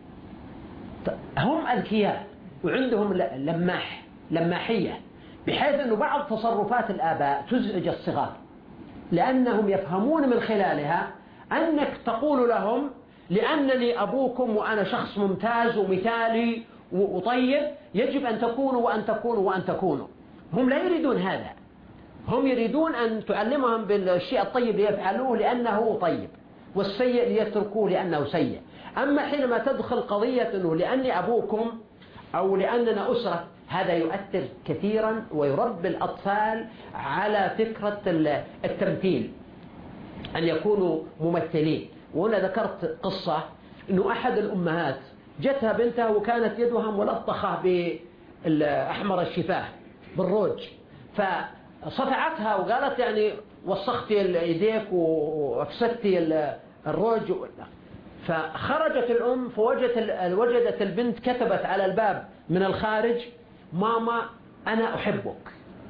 هم أذكياء وعندهم لماح لماحية، بحيث أنه بعض تصرفات الآباء تزعج الصغار. لأنهم يفهمون من خلالها أنك تقول لهم لأنني أبوكم وأنا شخص ممتاز ومثالي وطيب يجب أن تكونوا وأن تكونوا وأن تكونوا. هم لا يريدون هذا، هم يريدون أن تعلمهم بالشيء الطيب ليفعلوه لأنه طيب، والسيء ليتركوه لأنه سيء. أما حينما تدخل قضية أنه لأني أبوكم أو لأننا أسرة، هذا يؤثر كثيرا ويربي الأطفال على فكرة التمثيل، أن يكونوا ممثلين. وهنا ذكرت قصة أنه أحد الأمهات جتها بنتها وكانت يدها ملطخة بالأحمر الشفاه بالروج، فصفعتها وقالت يعني وسختي يديك وأفسدتي الروج. فخرجت الأم فوجدت وجدت البنت كتبت على الباب من الخارج: ماما أنا أحبك.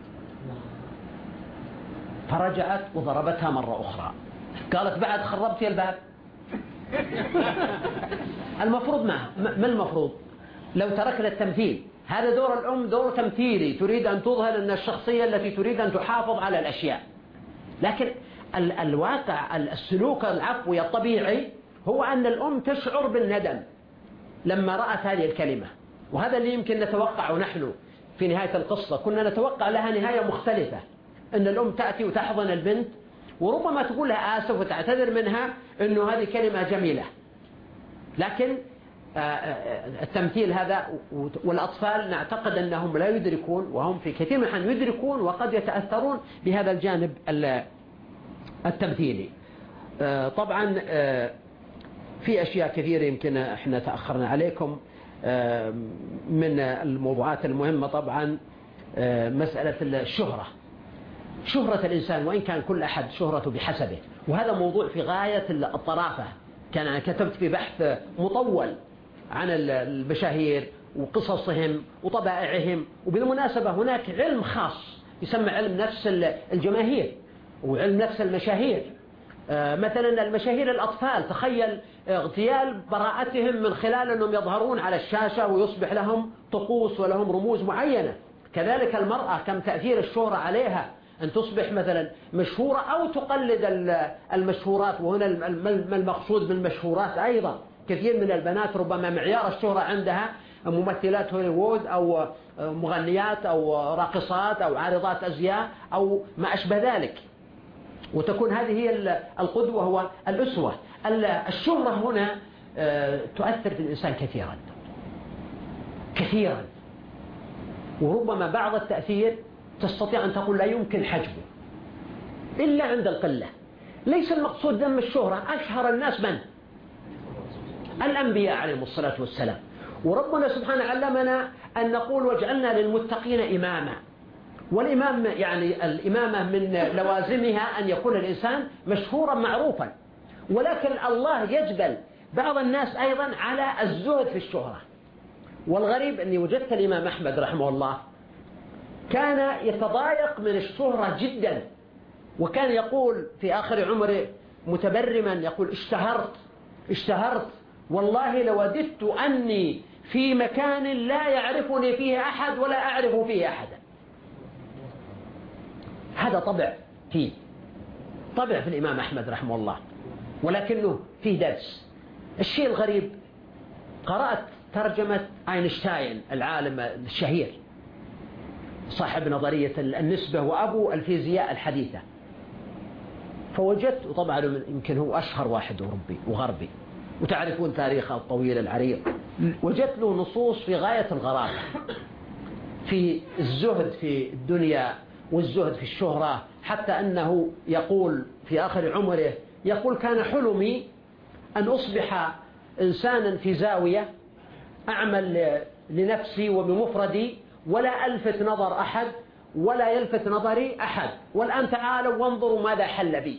فرجعت وضربتها مرة أخرى، قالت بعد خربتي الباب. المفروض ما ما المفروض لو تركنا التمثيل؟ هذا دور الأم، دور تمثيلي، تريد أن تظهر أن الشخصية التي تريد أن تحافظ على الأشياء. لكن ال الواقع السلوك العفوي الطبيعي هو أن الأم تشعر بالندم لما رأت هذه الكلمة، وهذا اللي يمكن نتوقعه نحن في نهاية القصة. كنا نتوقع لها نهاية مختلفة، أن الأم تأتي وتحضن البنت وربما تقول لها آسف وتعتذر منها أنه هذه كلمة جميلة. لكن التمثيل هذا، والأطفال نعتقد أنهم لا يدركون، وهم في كثير من الأحيان يدركون وقد يتأثرون بهذا الجانب التمثيلي. طبعا في أشياء كثيرة يمكن احنا تأخرنا عليكم. من الموضوعات المهمة طبعا مسألة الشهرة، شهرة الإنسان، وإن كان كل أحد شهرته بحسبه، وهذا موضوع في غاية الطرافة. كان أنا كتبت في بحث مطول عن المشاهير وقصصهم وطبائعهم. وبالمناسبة هناك علم خاص يسمى علم نفس الجماهير وعلم نفس المشاهير. مثلا المشاهير الأطفال، تخيل اغتيال براءتهم من خلال أنهم يظهرون على الشاشة ويصبح لهم طقوس ولهم رموز معينة. كذلك المرأة، كم تأثير الشهرة عليها، أن تصبح مثلا مشهورة أو تقلد المشهورات. وهنا ما المقصود بالمشهورات أيضا، كثير من البنات ربما معيار الشهرة عندها ممثلات هوليوود أو مغنيات أو راقصات أو عارضات أزياء أو ما أشبه ذلك، وتكون هذه هي القدوة هو الأسوة. الشهرة هنا تؤثر في الإنسان كثيرا كثيرا، وربما بعض التأثير تستطيع أن تقول لا يمكن حجبه إلا عند القلة. ليس المقصود ذم الشهرة، أشهر الناس من؟ الأنبياء عليهم الصلاة والسلام. وربنا سبحانه علمنا أن نقول واجعلنا للمتقين إماما. والإمام يعني الإمامة من لوازمها أن يكون الإنسان مشهورا معروفا، ولكن الله يجبل بعض الناس أيضا على الزهد في الشهرة. والغريب أني وجدت الإمام أحمد رحمه الله كان يتضايق من الشهرة جدا، وكان يقول في آخر عمره متبرما يقول: اشتهرت اشتهرت والله لوددت أني في مكان لا يعرفني فيه أحد ولا أعرف فيه أحدا. هذا طبع فيه، طبع في الإمام أحمد رحمه الله، ولكنه فيه درس. الشيء الغريب، قرأت ترجمة أينشتاين العالم الشهير صاحب نظرية النسبة وأبو الفيزياء الحديثة، فوجدت، وطبعا يمكن هو أشهر واحد أوروبي وغربي وتعرفون تاريخه الطويل العريض، وجدت له نصوص في غاية الغرابة في الزهد في الدنيا والزهد في الشهرة، حتى أنه يقول في آخر عمره، يقول: كان حلمي أن أصبح إنسانا في زاوية أعمل لنفسي وبمفردي ولا ألفت نظر أحد ولا يلفت نظري أحد، والآن تعالوا وانظروا ماذا حل بي.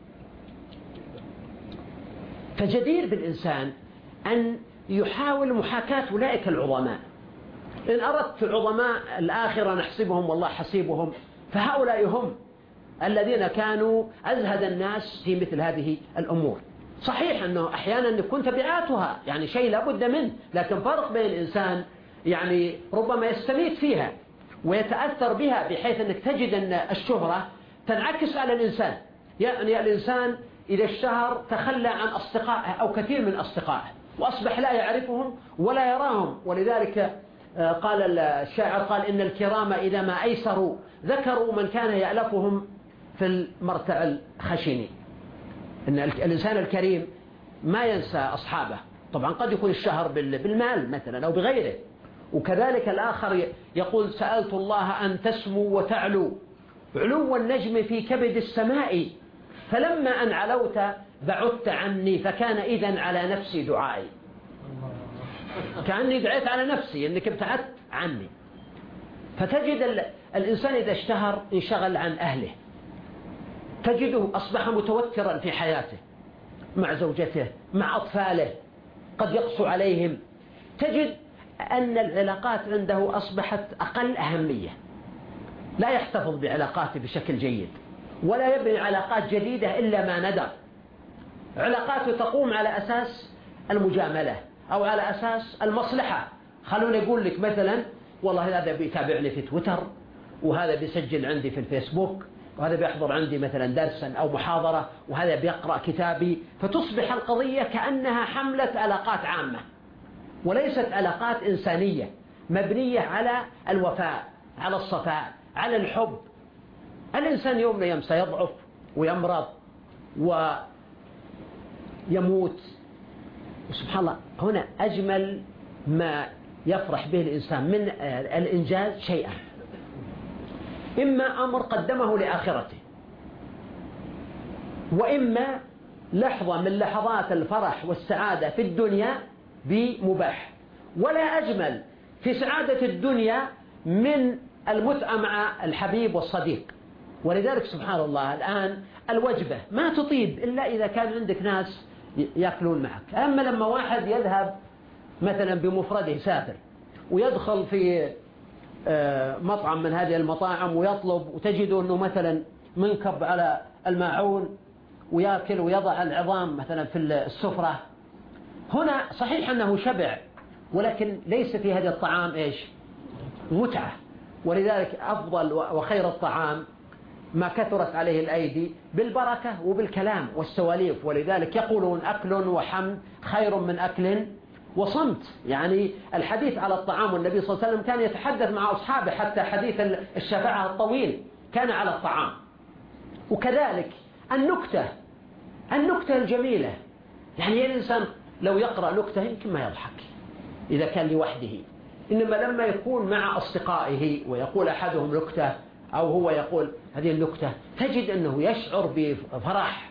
فجدير بالإنسان أن يحاول محاكاة أولئك العظماء. إن أردت العظماء الآخرة نحسبهم والله حسيبهم، فهؤلاء هم الذين كانوا أزهد الناس في مثل هذه الأمور. صحيح أنه أحيانا يكون تبعاتها يعني شيء لابد منه، لكن فرق بين الإنسان يعني ربما يستميت فيها ويتأثر بها، بحيث أنك تجد أن الشهرة تنعكس على الإنسان، يعني الإنسان إذا اشتهر تخلى عن أصدقائه أو كثير من أصدقائه وأصبح لا يعرفهم ولا يراهم. ولذلك قال الشاعر قال إن الكرام إذا ما أيسروا ذكروا من كان يألفهم في المرتع الخشن. إن الإنسان الكريم ما ينسى أصحابه، طبعا قد يكون الشهر بالمال مثلا أو بغيره. وكذلك الآخر يقول سألت الله أن تسمو وتعلو علو النجم في كبد السماء، فلما أن علوت بعدت عني فكان إذن على نفسي دعائي. كأني دعيت على نفسي أنك ابتعدت عني. فتجد الإنسان إذا اشتهر انشغل عن أهله، تجده أصبح متوترا في حياته مع زوجته مع أطفاله، قد يقسو عليهم. تجد أن العلاقات عنده أصبحت أقل أهمية، لا يحتفظ بعلاقاته بشكل جيد ولا يبني علاقات جديدة إلا ما ندر. علاقاته تقوم على أساس المجاملة أو على أساس المصلحة. خلوني أقول لك مثلا والله هذا بيتابعني في تويتر، وهذا بيسجل عندي في الفيسبوك، وهذا بيحضر عندي مثلا درسا أو محاضرة، وهذا بيقرأ كتابي. فتصبح القضية كأنها حملة علاقات عامة وليست علاقات إنسانية مبنية على الوفاء، على الصفاء، على الحب. الإنسان يوم ما يمسى يضعف ويمرض ويموت، وسبحان الله هنا أجمل ما يفرح به الإنسان من الإنجاز شيئا، إما أمر قدمه لآخرته، وإما لحظة من لحظات الفرح والسعادة في الدنيا بمباح. ولا أجمل في سعادة الدنيا من المتعة مع الحبيب والصديق. ولذلك سبحان الله الآن الوجبة ما تطيب إلا إذا كان عندك ناس يأكلون معك. أما لما واحد يذهب مثلا بمفرده يسافر ويدخل في مطعم من هذه المطاعم ويطلب، وتجد أنه مثلا منكب على الماعون ويأكل ويضع العظام مثلا في السفرة، هنا صحيح أنه شبع، ولكن ليس في هذا الطعام إيش؟ متعة. ولذلك أفضل وخير الطعام ما كثرت عليه الأيدي بالبركة وبالكلام والسواليف. ولذلك يقولون أكل وحمد خير من أكل وصمت. يعني الحديث على الطعام، والنبي صلى الله عليه وسلم كان يتحدث مع أصحابه حتى حديث الشفاعة الطويل كان على الطعام. وكذلك النكتة، النكتة الجميلة، يعني الإنسان لو يقرأ نكتة يمكن ما يضحك إذا كان لوحده، إنما لما يكون مع أصدقائه ويقول أحدهم نكتة أو هو يقول هذه النكتة، تجد أنه يشعر بفرح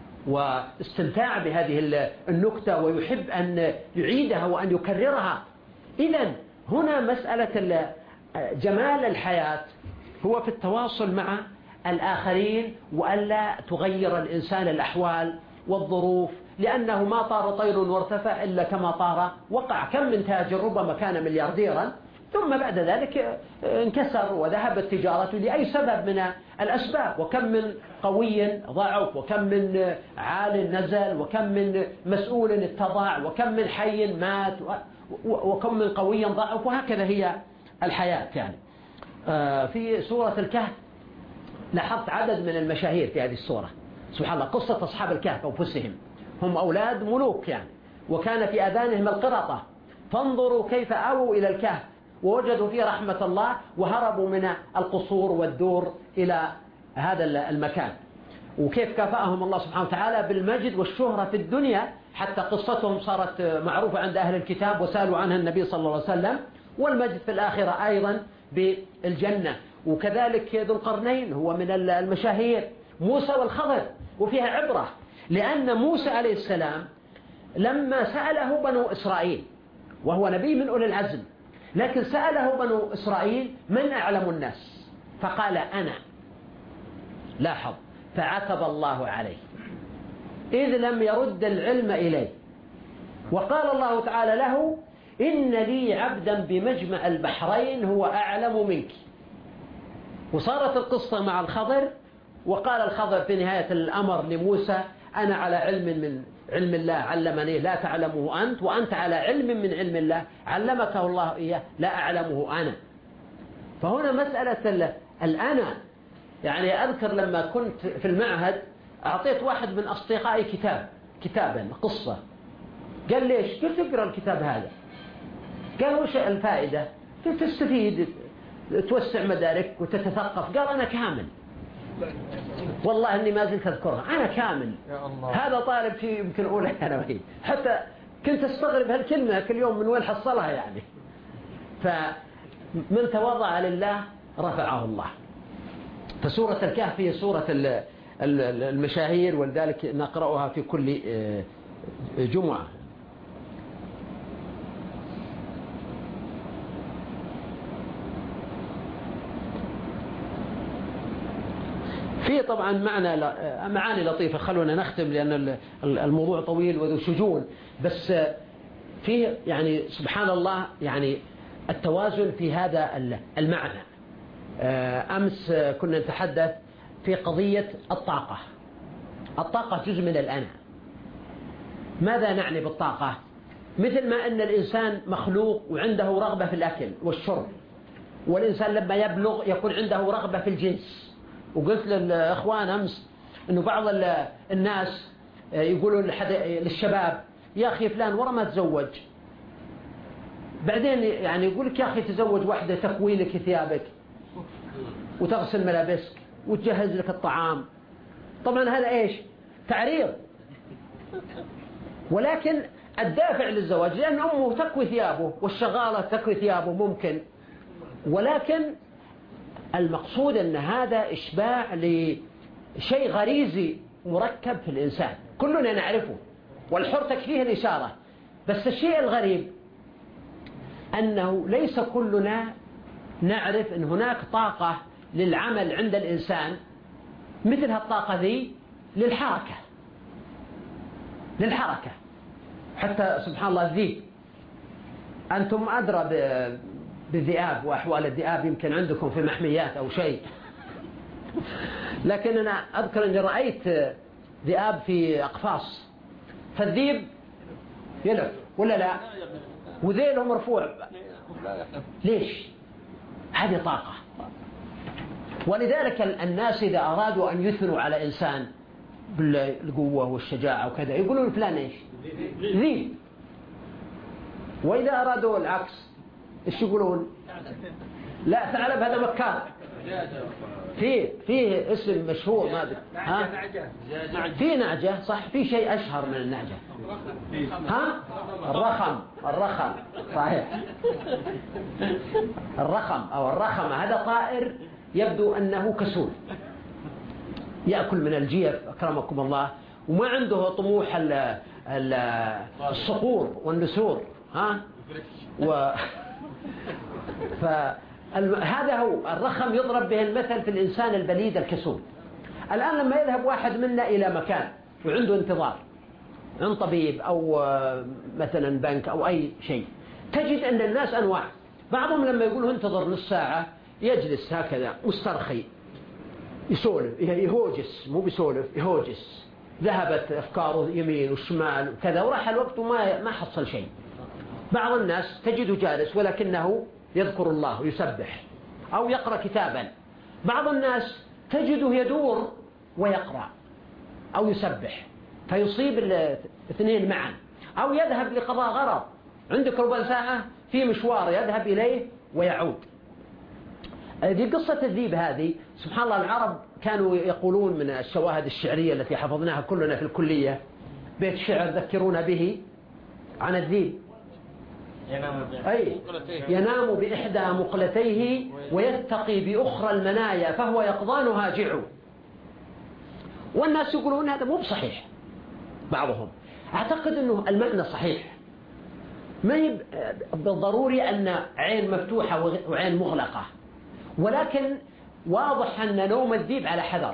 واستمتاع بهذه النكتة ويحب أن يعيدها وأن يكررها. إذن هنا مسألة جمال الحياة هو في التواصل مع الآخرين، وألا تغير الإنسان الأحوال والظروف، لأنه ما طار طير وارتفع إلا كما طار وقع. كم من تاجر ربما كان مليارديرا ثم بعد ذلك انكسر وذهبت تجارته لأي سبب من الأسباب، وكم من قوي ضعف، وكم من عال نزل، وكم من مسؤول اتضع، وكم من حي مات، وكم من قوي ضعف. وهكذا هي الحياة. يعني في سورة الكهف لاحظت عدد من المشاهير في هذه السورة. سبحان الله، قصة أصحاب الكهف أنفسهم، هم أولاد ملوك يعني، وكان في أذانهم القرطة، فانظروا كيف آووا إلى الكهف ووجدوا فيه رحمة الله وهربوا من القصور والدور إلى هذا المكان، وكيف كافأهم الله سبحانه وتعالى بالمجد والشهرة في الدنيا، حتى قصتهم صارت معروفة عند أهل الكتاب وسألوا عنها النبي صلى الله عليه وسلم. والمجد في الآخرة أيضا بالجنة. وكذلك ذو القرنين هو من المشاهير، موسى والخضر، وفيها عبرة، لأن موسى عليه السلام لما سأله بنو إسرائيل وهو نبي من أولي العزم، لكن سأله بنو إسرائيل من أعلم الناس، فقال أنا. لاحظ، فعتب الله عليه إذ لم يرد العلم إليه، وقال الله تعالى له إن لي عبدا بمجمع البحرين هو أعلم منك. وصارت القصة مع الخضر، وقال الخضر في نهاية الأمر لموسى أنا على علم من علم الله علمني لا تعلمه أنت، وأنت على علم من علم الله علمكه الله إياه لا أعلمه أنا. فهنا مسألة الأنا. يعني أذكر لما كنت في المعهد أعطيت واحد من أصدقائي كتاب كتابا قصة، قال ليش؟ قلت اقرأ الكتاب هذا. قال وش الفائدة؟ قلت تستفيد، توسع مدارك وتتثقف. قال أنا كامل، والله أني ما زلت أذكرها، أنا كامل. يا الله. هذا طالب في يمكن أولى ثانوي، حتى كنت أستغرب هالكلمة كل يوم من وين حصلها يعني. فمن تواضع لله رفعه الله. فسورة الكهف هي سورة المشاهير، ولذلك نقرأها في كل جمعة. في طبعا معنى معاني لطيفة، خلونا نختم لأن الموضوع طويل وذو شجون، بس فيه يعني سبحان الله يعني التوازن في هذا المعنى. أمس كنا نتحدث في قضية الطاقة. الطاقة جزء من الأنا. ماذا نعني بالطاقة؟ مثل ما أن الإنسان مخلوق وعنده رغبة في الأكل والشرب، والإنسان لما يبلغ يكون عنده رغبة في الجنس. وقلت للإخوان أمس أنه بعض الناس يقولون للشباب يا أخي فلان ورا ما تزوج، بعدين يعني يقول لك يا أخي تزوج واحدة تكوي لك ثيابك وتغسل ملابسك وتجهز لك الطعام. طبعا هذا إيش؟ تعريض. ولكن الدافع للزواج لأن أمه تكوي ثيابه والشغالة تكوي ثيابه ممكن، ولكن المقصود أن هذا إشباع لشيء غريزي مركب في الإنسان كلنا نعرفه، والحر تكفيه الإشارة. بس الشيء الغريب أنه ليس كلنا نعرف أن هناك طاقة للعمل عند الإنسان مثل هالطاقة ذي للحركة للحركة حتى سبحان الله الذئب. أنتم أدرى بالذئاب وأحوال الذئاب، يمكن عندكم في محميات أو شيء، لكن أنا أذكر أني رأيت ذئاب في أقفاص، فالذئب يلف ولا لا، وذيله مرفوع. ليش؟ هذه طاقة. ولذلك الناس إذا أرادوا أن يثنوا على إنسان بالقوة والشجاعة وكذا يقولون فلان إيش؟ ذئب. وإذا أرادوا العكس إيش يقولون؟ لا ثعلب هذا مكار. فيه فيه اسم مشهور ما أدري. ها؟ في نعجة صح، في شيء أشهر من النعجة. ها؟ الرخم. الرخم صحيح. الرخم أو الرخمة هذا طائر يبدو أنه كسول، يأكل من الجيف أكرمكم الله، وما عنده طموح الصقور والنسور. ها؟ و فهذا هو الرخم، يضرب به المثل في الإنسان البليد الكسول. الآن لما يذهب واحد منا إلى مكان وعنده انتظار عند طبيب أو مثلا بنك أو أي شيء، تجد أن الناس أنواع. بعضهم لما يقولوا انتظر نص ساعة يجلس هكذا مسترخي يسولف يهوجس، مو بيسولف يهوجس، ذهبت أفكاره يمين وشمال وكذا وراح الوقت وما ما حصل شيء. بعض الناس تجده جالس ولكنه يذكر الله ويسبح أو يقرأ كتابا. بعض الناس تجده يدور ويقرأ أو يسبح، فيصيب الاثنين معا. أو يذهب لقضاء غرض، عندك ربع ساعة في مشوار يذهب إليه ويعود. هذه قصة الذئب هذه سبحان الله. العرب كانوا يقولون من الشواهد الشعرية التي حفظناها كلنا في الكلية، بيت شعر ذكرونا به عن الذئب. أي ينام بإحدى مقلتيه ويتقي بأخرى المنايا فهو يقظانها جع. والناس يقولون هذا مو بصحيح. بعضهم أعتقد أنه المعنى صحيح، ما هي بالضروري أن عين مفتوحة وعين مغلقة، ولكن واضح أن نوم الذئب على حذر،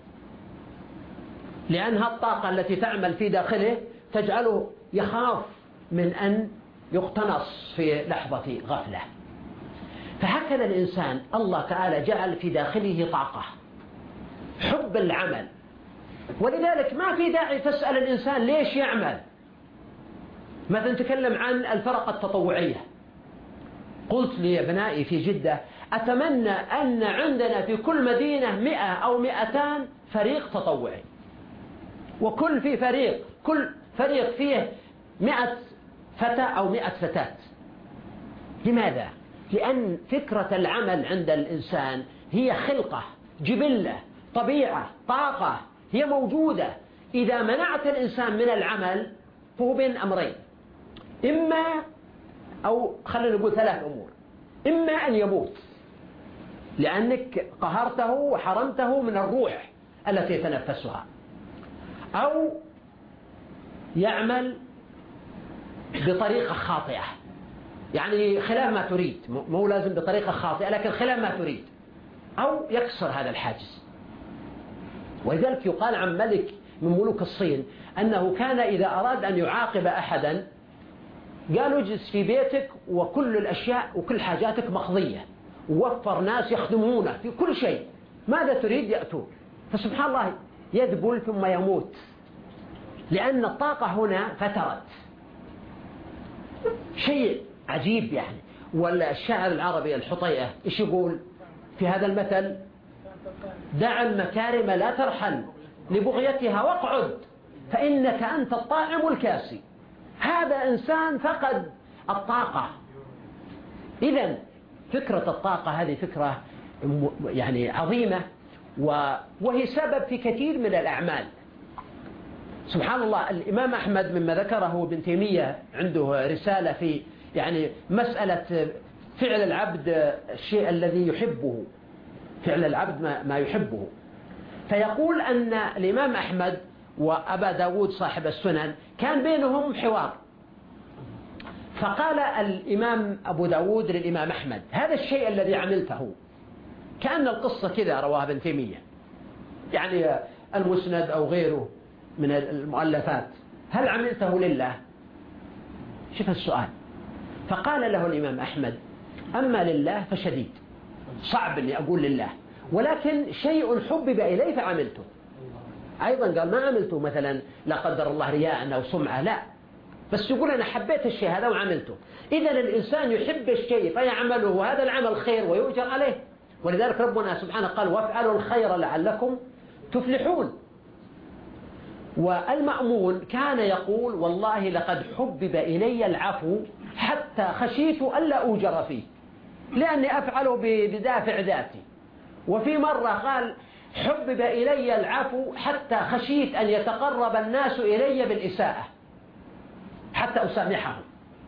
لأنها الطاقة التي تعمل في داخله تجعله يخاف من أن يقتنص في لحظة غفلة. فهكذا الإنسان الله تعالى جعل في داخله طاقة حب العمل، ولذلك ما في داعي تسأل الإنسان ليش يعمل. مثلا نتكلم عن الفرق التطوعية، قلت لأبنائي في جدة أتمنى أن عندنا في كل مدينة مئة أو مئتان فريق تطوعي. وكل في فريق، كل فريق فيه مئة فتى أو مئة فتاة. لماذا؟ لأن فكرة العمل عند الإنسان هي خلقة، جبلة، طبيعة، طاقة، هي موجودة. إذا منعت الإنسان من العمل فهو بين أمرين، إما أو خلينا نقول ثلاث أمور: إما أن يموت لأنك قهرته وحرمته من الروح التي يتنفسها، أو يعمل بطريقة خاطئة، يعني خلاف ما تريد، مو لازم بطريقة خاطئة لكن خلاف ما تريد، أو يكسر هذا الحاجز. ولذلك يقال عن ملك من ملوك الصين أنه كان إذا أراد أن يعاقب أحدا قالوا اجلس في بيتك وكل الأشياء وكل حاجاتك مقضية، ووفر ناس يخدمونه في كل شيء، ماذا تريد يأتون. فسبحان الله يذبل ثم يموت، لأن الطاقة هنا فترت. شيء عجيب يعني. والشاعر العربي الحطيئة إيش يقول في هذا المثل؟ دع المكارم لا ترحل لبغيتها واقعد فإنك أنت الطاعم الكاسي. هذا إنسان فقد الطاقة. إذن فكرة الطاقة هذه فكرة يعني عظيمة، وهي سبب في كثير من الأعمال. سبحان الله، الإمام أحمد مما ذكره ابن تيمية عنده رسالة في يعني مسألة فعل العبد الشيء الذي يحبه، فعل العبد ما, ما يحبه. فيقول أن الإمام أحمد وأبا داود صاحب السنن كان بينهم حوار، فقال الإمام أبو داود للإمام أحمد: هذا الشيء الذي عملته، كأن القصة كذا رواها ابن تيمية، يعني المسند أو غيره من المؤلفات، هل عملته لله؟ شوف السؤال. فقال له الإمام أحمد: أما لله فشديد، صعب أني أقول لله، ولكن شيء حبب إليه فعملته. أيضا قال: ما عملته مثلا لا قدر الله رياء أو سمعة، لا، بس يقول أنا حبيت الشيء هذا وعملته. إذن الإنسان يحب الشيء فيعمله، وهذا العمل خير ويؤجر عليه. ولذلك ربنا سبحانه قال: وافعلوا الخير لعلكم تفلحون. والمأمون كان يقول: والله لقد حبب إلي العفو حتى خشيت ألا أوجر فيه، لأني أفعله بدافع ذاتي. وفي مرة قال: حبب إلي العفو حتى خشيت أن يتقرب الناس إلي بالإساءة حتى أسامحهم.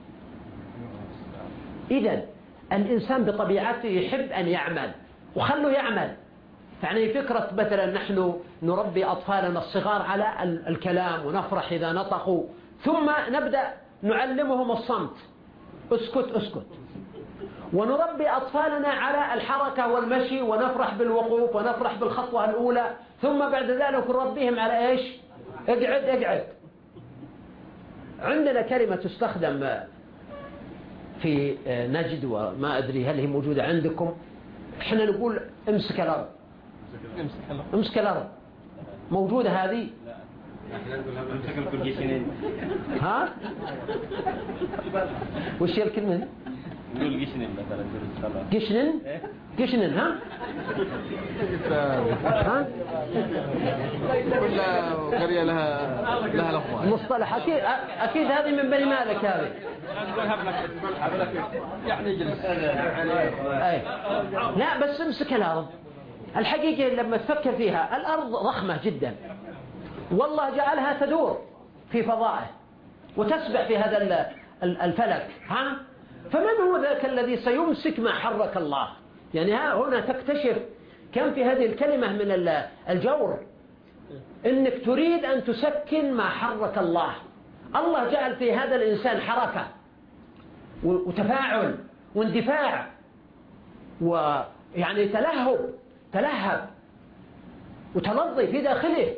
إذن الإنسان بطبيعته يحب أن يعمل، وخلوا يعمل. يعني فكرة مثلا نحن نربي أطفالنا الصغار على الكلام ونفرح إذا نطقوا، ثم نبدأ نعلمهم الصمت، اسكت اسكت، ونربي أطفالنا على الحركة والمشي ونفرح بالوقوف ونفرح بالخطوة الأولى، ثم بعد ذلك نربيهم على إيش؟ اقعد اقعد. عندنا كلمة تستخدم في نجد وما أدري هل هي موجودة عندكم، احنا نقول امسك الأرض، امسك الأرض، موجودة هذه؟ ها؟ وش هي الكلمة؟ نقول قشنن مثلا. قشنن؟ قشنن ها؟ ها؟ كل قرية لها لها لفظ. مصطلح أكيد أكيد هذه من بني مالك هذه. يعني يجلس. أي. لا بس امسك الأرض. الحقيقة لما تفكر فيها الأرض ضخمة جدا، والله جعلها تدور في فضائه وتسبح في هذا الفلك، ها؟ فمن هو ذاك الذي سيمسك ما حرك الله؟ يعني هنا تكتشف كم في هذه الكلمة من الجور، إنك تريد أن تسكن ما حرك الله. الله جعل في هذا الإنسان حركة وتفاعل واندفاع، ويعني تلهب تلهب وتلظي في داخله،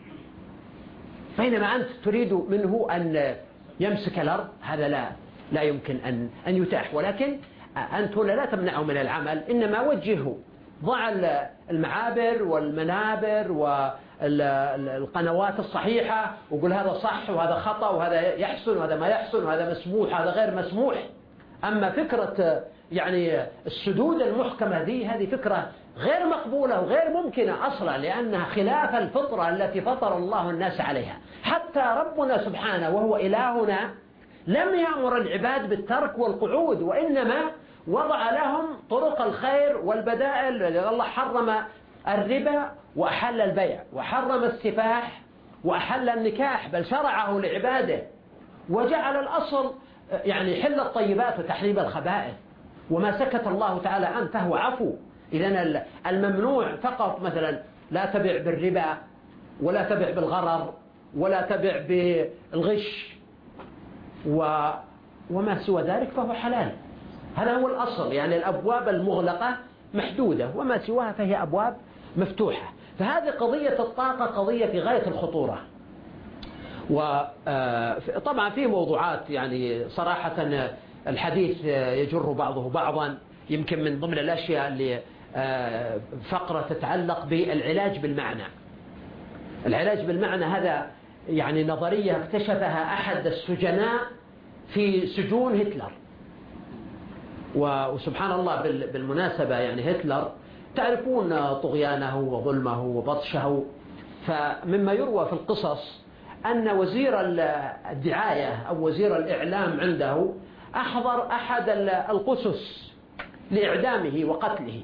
بينما أنت تريد منه أن يمسك الأرض، هذا لا لا يمكن أن أن يتاح. ولكن أنت هنا لا تمنعه من العمل، إنما وجهه، ضع المعابر والمنابر والقنوات الصحيحة، وقل هذا صح وهذا خطأ وهذا يحسن وهذا ما يحسن وهذا مسموح وهذا غير مسموح. أما فكرة يعني السدود المحكمة ذي هذه فكرة غير مقبولة وغير ممكنة أصلا، لأنها خلاف الفطرة التي فطر الله الناس عليها. حتى ربنا سبحانه وهو إلهنا لم يأمر العباد بالترك والقعود، وإنما وضع لهم طرق الخير والبدائل. الله حرم الربا وأحل البيع، وحرم السفاح وأحل النكاح، بل شرعه لعباده، وجعل الأصل يعني حل الطيبات وتحريم الخبائث. وما سكت الله تعالى عنه فهو عفو. إذن الممنوع فقط مثلا لا تبع بالربا، ولا تبع بالغرر، ولا تبع بالغش، و وما سوى ذلك فهو حلال. هذا هو الأصل، يعني الأبواب المغلقة محدودة، وما سواها فهي أبواب مفتوحة. فهذه قضية الطاقة قضية في غاية الخطورة. وطبعا في موضوعات يعني صراحة الحديث يجر بعضه بعضا. يمكن من ضمن الأشياء اللي فقرة تتعلق بالعلاج بالمعنى. العلاج بالمعنى هذا يعني نظرية اكتشفها أحد السجناء في سجون هتلر. وسبحان الله بالمناسبة يعني هتلر تعرفون طغيانه وظلمه وبطشه. فمما يروى في القصص أن وزير الدعاية أو وزير الإعلام عنده أحضر أحد القسس لإعدامه وقتله،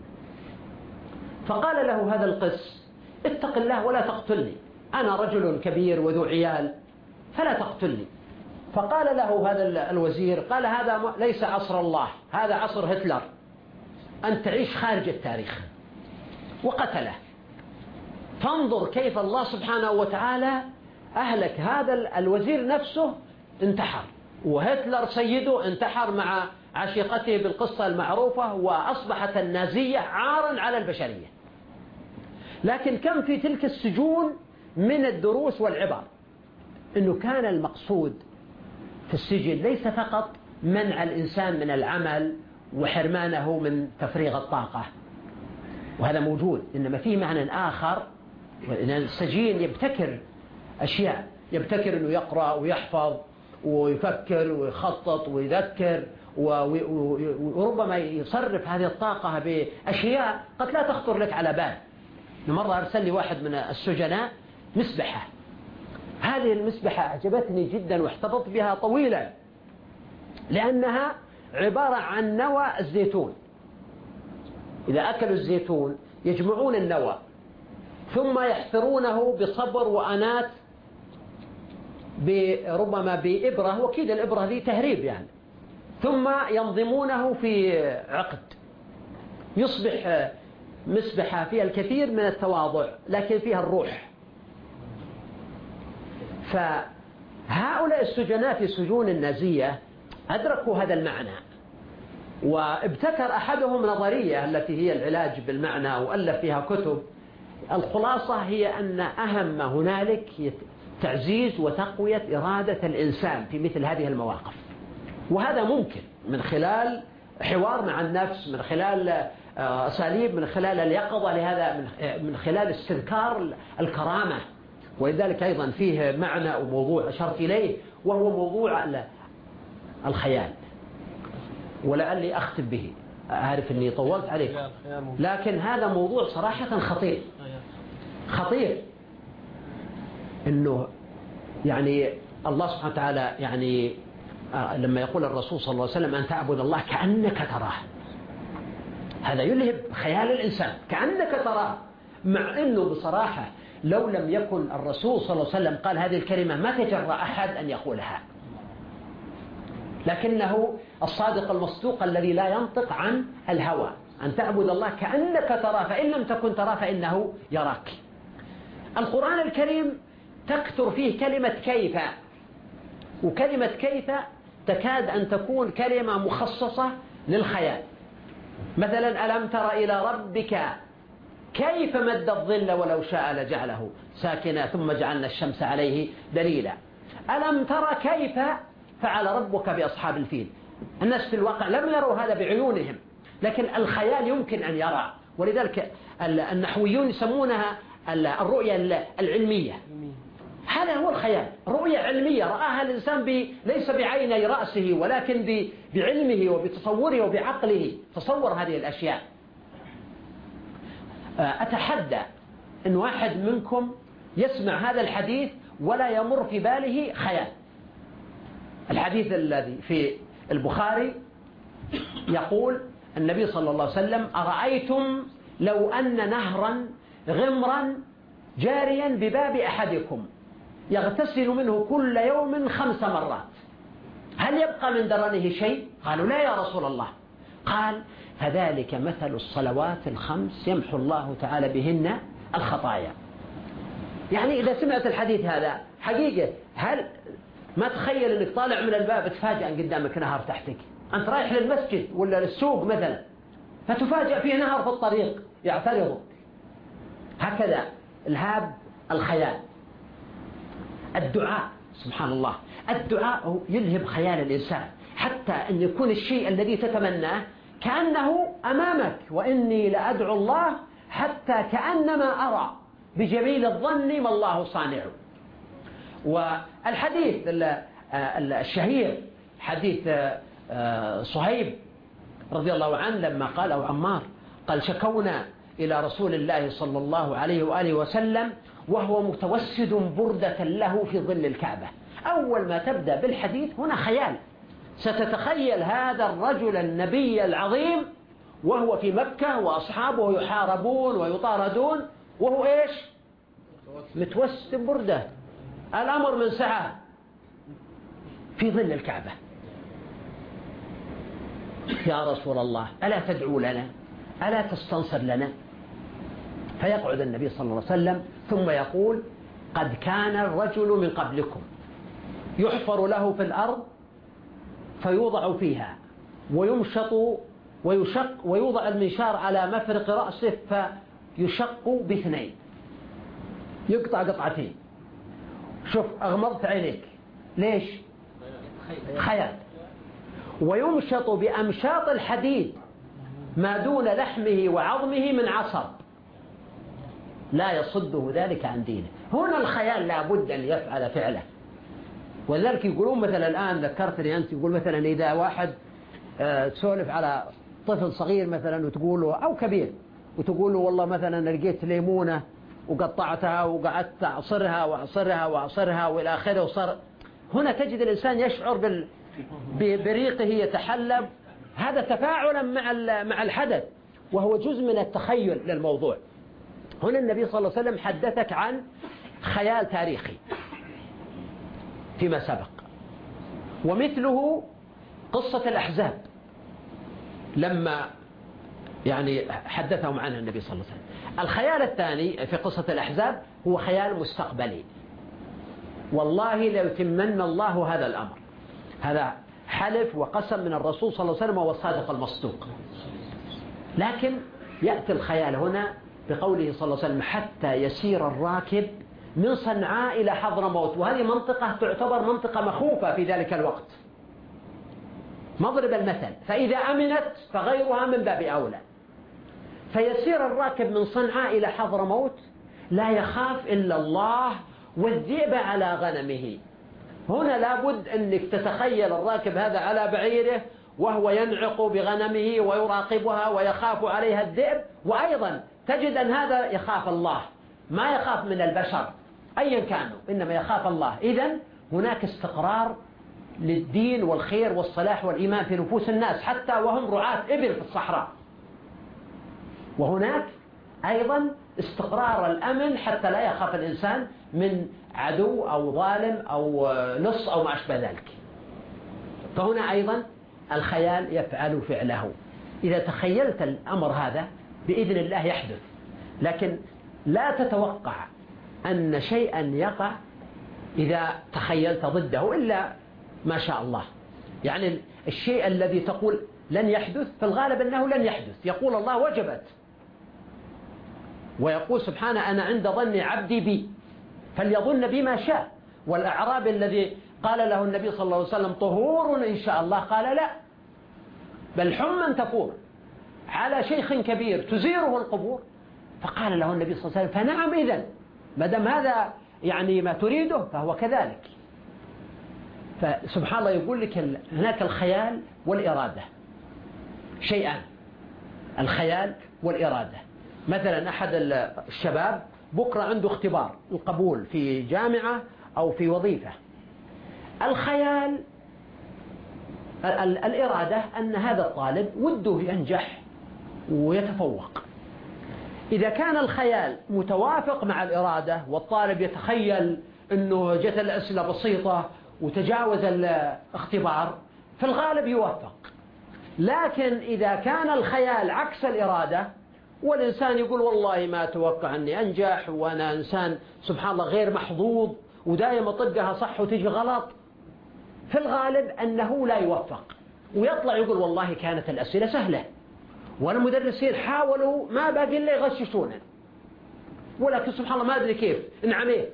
فقال له هذا القس: اتق الله ولا تقتلني، أنا رجل كبير وذو عيال فلا تقتلني. فقال له هذا الوزير، قال: هذا ليس عصر الله، هذا عصر هتلر، أن تعيش خارج التاريخ. وقتله. فانظر كيف الله سبحانه وتعالى أهلك هذا الوزير نفسه، انتحر، وهتلر سيده انتحر مع عشيقته بالقصة المعروفة، وأصبحت النازية عارا على البشرية. لكن كم في تلك السجون من الدروس والعبر. إنه كان المقصود في السجن ليس فقط منع الإنسان من العمل وحرمانه من تفريغ الطاقة، وهذا موجود، إنما فيه معنى آخر. إن السجين يبتكر أشياء، يبتكر أنه يقرأ ويحفظ ويفكر ويخطط ويذكر، وربما يصرف هذه الطاقة بأشياء قد لا تخطر لك على بال. مرة أرسل لي واحد من السجناء مسبحة. هذه المسبحة أعجبتني جدا واحتفظت بها طويلا، لأنها عبارة عن نوى الزيتون. إذا أكلوا الزيتون يجمعون النوى ثم يحفرونه بصبر وأنات، ربما بإبرة، وكيد الإبرة ذي تهريب يعني، ثم ينظمونه في عقد، يصبح مسبحة فيها الكثير من التواضع لكن فيها الروح. فهؤلاء السجناء في سجون النازية أدركوا هذا المعنى، وابتكر أحدهم نظرية التي هي العلاج بالمعنى، وألف فيها كتب. الخلاصة هي أن أهم هنالك تعزيز وتقوية إرادة الإنسان في مثل هذه المواقف، وهذا ممكن من خلال حوار مع النفس، من خلال أساليب، من خلال اليقظة لهذا، من خلال استذكار الكرامة. ولذلك أيضا فيه معنى وموضوع أشرت إليه، وهو موضوع الخيال، ولعلي أختم به، أعرف أني طولت عليك، لكن هذا موضوع صراحة خطير خطير. إنه يعني الله سبحانه وتعالى يعني لما يقول الرسول صلى الله عليه وسلم أن تعبد الله كأنك تراه، هذا يلهب خيال الإنسان، كأنك تراه. مع أنه بصراحة لو لم يكن الرسول صلى الله عليه وسلم قال هذه الكلمة ما تجرأ أحد أن يقولها، لكنه الصادق المصدوق الذي لا ينطق عن الهوى، أن تعبد الله كأنك تراه فإن لم تكن تراه فإنه يراك. القرآن الكريم تكثر فيه كلمة كيف، وكلمة كيف تكاد أن تكون كلمة مخصصة للخيال. مثلا ألم تر إلى ربك كيف مد الظل ولو شاء لجعله ساكنا ثم جعلنا الشمس عليه دليلا. ألم تر كيف فعل ربك بأصحاب الفيل. الناس في الواقع لم يروا هذا بعيونهم، لكن الخيال يمكن أن يرى، ولذلك النحويون يسمونها الرؤية العلمية. هذا هو الخيال، رؤية علمية رآها الإنسان ب... ليس بعيني رأسه ولكن ب... بعلمه وبتصوره وبعقله، تصور هذه الأشياء. أتحدى أن واحد منكم يسمع هذا الحديث ولا يمر في باله خيال. الحديث الذي في البخاري يقول النبي صلى الله عليه وسلم: أرأيتم لو أن نهرا غمرا جاريا بباب أحدكم يغتسل منه كل يوم خمس مرات، هل يبقى من درنه شيء؟ قالوا: لا يا رسول الله. قال: فذلك مثل الصلوات الخمس يمحو الله تعالى بهن الخطايا. يعني إذا سمعت الحديث هذا حقيقة، هل ما تخيل أنك طالع من الباب تفاجأ أن قدامك نهر تحتك، أنت رايح للمسجد ولا للسوق مثلا فتفاجأ فيه نهر في الطريق يعترضك. هكذا الهاب الخيال. الدعاء سبحان الله، الدعاء يلهب خيال الإنسان حتى أن يكون الشيء الذي تتمناه كأنه أمامك، وإني لأدعو الله حتى كأنما أرى بجميل الظن ما الله صانع. والحديث الشهير حديث صهيب رضي الله عنه لما قال، أو عمار قال: شكونا إلى رسول الله صلى الله عليه وآله وسلم وهو متوسد بردة له في ظل الكعبة. أول ما تبدأ بالحديث هنا خيال، ستتخيل هذا الرجل النبي العظيم وهو في مكة وأصحابه يحاربون ويطاردون وهو إيش؟ متوسد بردة، الأمر من سعة في ظل الكعبة. يا رسول الله ألا تدعو لنا، ألا تستنصر لنا؟ فيقعد النبي صلى الله عليه وسلم ثم يقول: قد كان الرجل من قبلكم يحفر له في الأرض فيوضع فيها ويمشط ويشق ويوضع المنشار على مفرق رأسه فيشق باثنين، يقطع قطعتين. شوف أغمضت عينيك ليش؟ خيال. ويمشط بأمشاط الحديد ما دون لحمه وعظمه من عصب لا يصده ذلك عن دينه. هنا الخيال لا بد أن يفعل فعله. ولذلك يقولون مثلا الآن ذكرتني أنت، يقول مثلا إذا واحد تسولف على طفل صغير مثلا وتقول له، أو كبير، وتقول له والله مثلا لقيت ليمونة وقطعتها وقعدت أعصرها وأعصرها وأعصرها وإلى آخره، وصار هنا تجد الإنسان يشعر بال... بريقه يتحلب. هذا تفاعلا مع مع الحدث، وهو جزء من التخيل للموضوع. هنا النبي صلى الله عليه وسلم حدثك عن خيال تاريخي فيما سبق، ومثله قصة الأحزاب لما يعني حدثهم عنها النبي صلى الله عليه وسلم. الخيال الثاني في قصة الأحزاب هو خيال مستقبلي، والله ليتمن الله هذا الأمر. هذا حلف وقسم من الرسول صلى الله عليه وسلم، وهو الصادق المصدوق. لكن يأتي الخيال هنا بقوله صلى الله عليه وسلم: حتى يسير الراكب من صنعاء إلى حضرموت. وهذه منطقة تعتبر منطقة مخوفة في ذلك الوقت، مضرب المثل، فإذا أمنت فغيرها من باب أولى. فيسير الراكب من صنعاء إلى حضرموت لا يخاف إلا الله والذئب على غنمه. هنا لابد أنك تتخيل الراكب هذا على بعيره وهو ينعق بغنمه ويراقبها ويخاف عليها الذئب، وأيضا تجد أن هذا يخاف الله، ما يخاف من البشر أيا كانوا، إنما يخاف الله. إذن هناك استقرار للدين والخير والصلاح والإيمان في نفوس الناس حتى وهم رعاة إبل في الصحراء. وهناك أيضا استقرار الأمن حتى لا يخاف الإنسان من عدو أو ظالم أو لص أو ما أشبه ذلك. فهنا أيضا الخيال يفعل فعله. إذا تخيلت الأمر هذا بإذن الله يحدث، لكن لا تتوقع أن شيئا يقع إذا تخيلت ضده إلا ما شاء الله. يعني الشيء الذي تقول لن يحدث في الغالب أنه لن يحدث، يقول الله وجبت، ويقول سبحانه: أنا عند ظن عبدي بي فليظن بما شاء. والأعرابي الذي قال له النبي صلى الله عليه وسلم: طهور إن شاء الله، قال: لا، بل حما تفور على شيخ كبير تزيره القبور. فقال له النبي صلى الله عليه وسلم: فنعم، إذن ما دام هذا يعني ما تريده فهو كذلك. فسبحان الله يقول لك هناك الخيال والإرادة شيئان، الخيال والإرادة. مثلا أحد الشباب بكرة عنده اختبار القبول في جامعة أو في وظيفة، الخيال الإرادة أن هذا الطالب وده ينجح ويتفوق. إذا كان الخيال متوافق مع الإرادة والطالب يتخيل أنه جت الأسئلة بسيطة وتجاوز الاختبار في الغالب يوفق. لكن إذا كان الخيال عكس الإرادة والإنسان يقول والله ما أتوقع أني أنجح وأنا إنسان سبحان الله غير محظوظ ودائما طقها صح وتجي غلط، في الغالب أنه لا يوفق ويطلع يقول والله كانت الأسئلة سهلة والمدرسين حاولوا ما باقي إلا يغششونا، ولكن سبحان الله ما أدري كيف انعميت.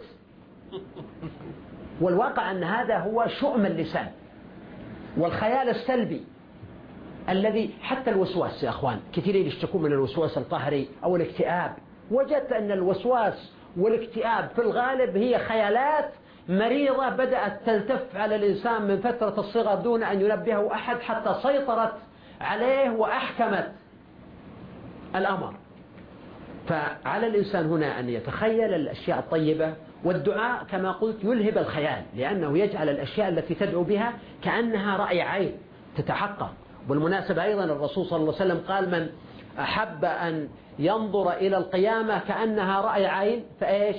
والواقع أن هذا هو شؤم اللسان والخيال السلبي الذي حتى الوسواس يا أخوان كثيرين يشتكون من الوسواس القهري أو الاكتئاب. وجدت أن الوسواس والاكتئاب في الغالب هي خيالات مريضة بدأت تلتف على الإنسان من فترة الصغر دون أن ينبهه أحد حتى سيطرت عليه وأحكمت الأمر. فعلى الإنسان هنا أن يتخيل الأشياء الطيبة، والدعاء كما قلت يلهب الخيال لأنه يجعل الأشياء التي تدعو بها كأنها رأي عين تتحقق. بالمناسبة أيضا الرسول صلى الله عليه وسلم قال من أحب أن ينظر إلى القيامة كأنها رأي عين فإيش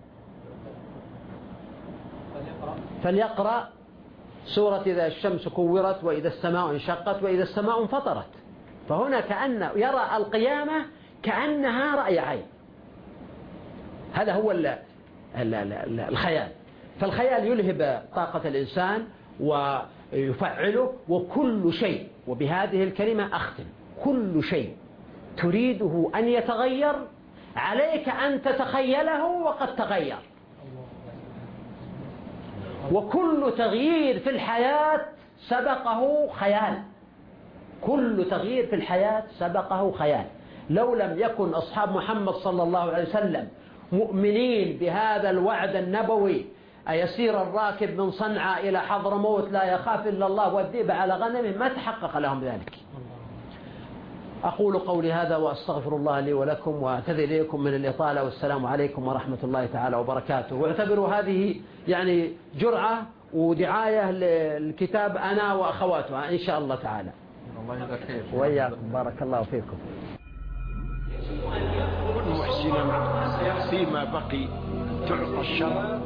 فليقرأ سورة إذا الشمس كورت وإذا السماء انشقت وإذا السماء انفطرت. فهنا كأنه يرى القيامة كأنها رأي عين. هذا هو الخيال. فالخيال يلهب طاقة الإنسان ويفعله. وكل شيء، وبهذه الكلمة أختم، كل شيء تريده أن يتغير عليك أن تتخيله وقد تغير. وكل تغيير في الحياة سبقه خيال، كل تغيير في الحياة سبقه خيال. لو لم يكن أصحاب محمد صلى الله عليه وسلم مؤمنين بهذا الوعد النبوي أيسير الراكب من صنعاء إلى حضرموت لا يخاف إلا الله والذئب على غنمه ما تحقق لهم ذلك. أقول قولي هذا وأستغفر الله لي ولكم وأعتذر إليكم من الإطالة، والسلام عليكم ورحمة الله تعالى وبركاته. واعتبروا هذه يعني جرعة ودعاية للكتاب أنا وأخواتها إن شاء الله تعالى. الله يجزاك خير. وإياكم بارك الله فيكم. كن محسنا فيما بقي تعطى الشر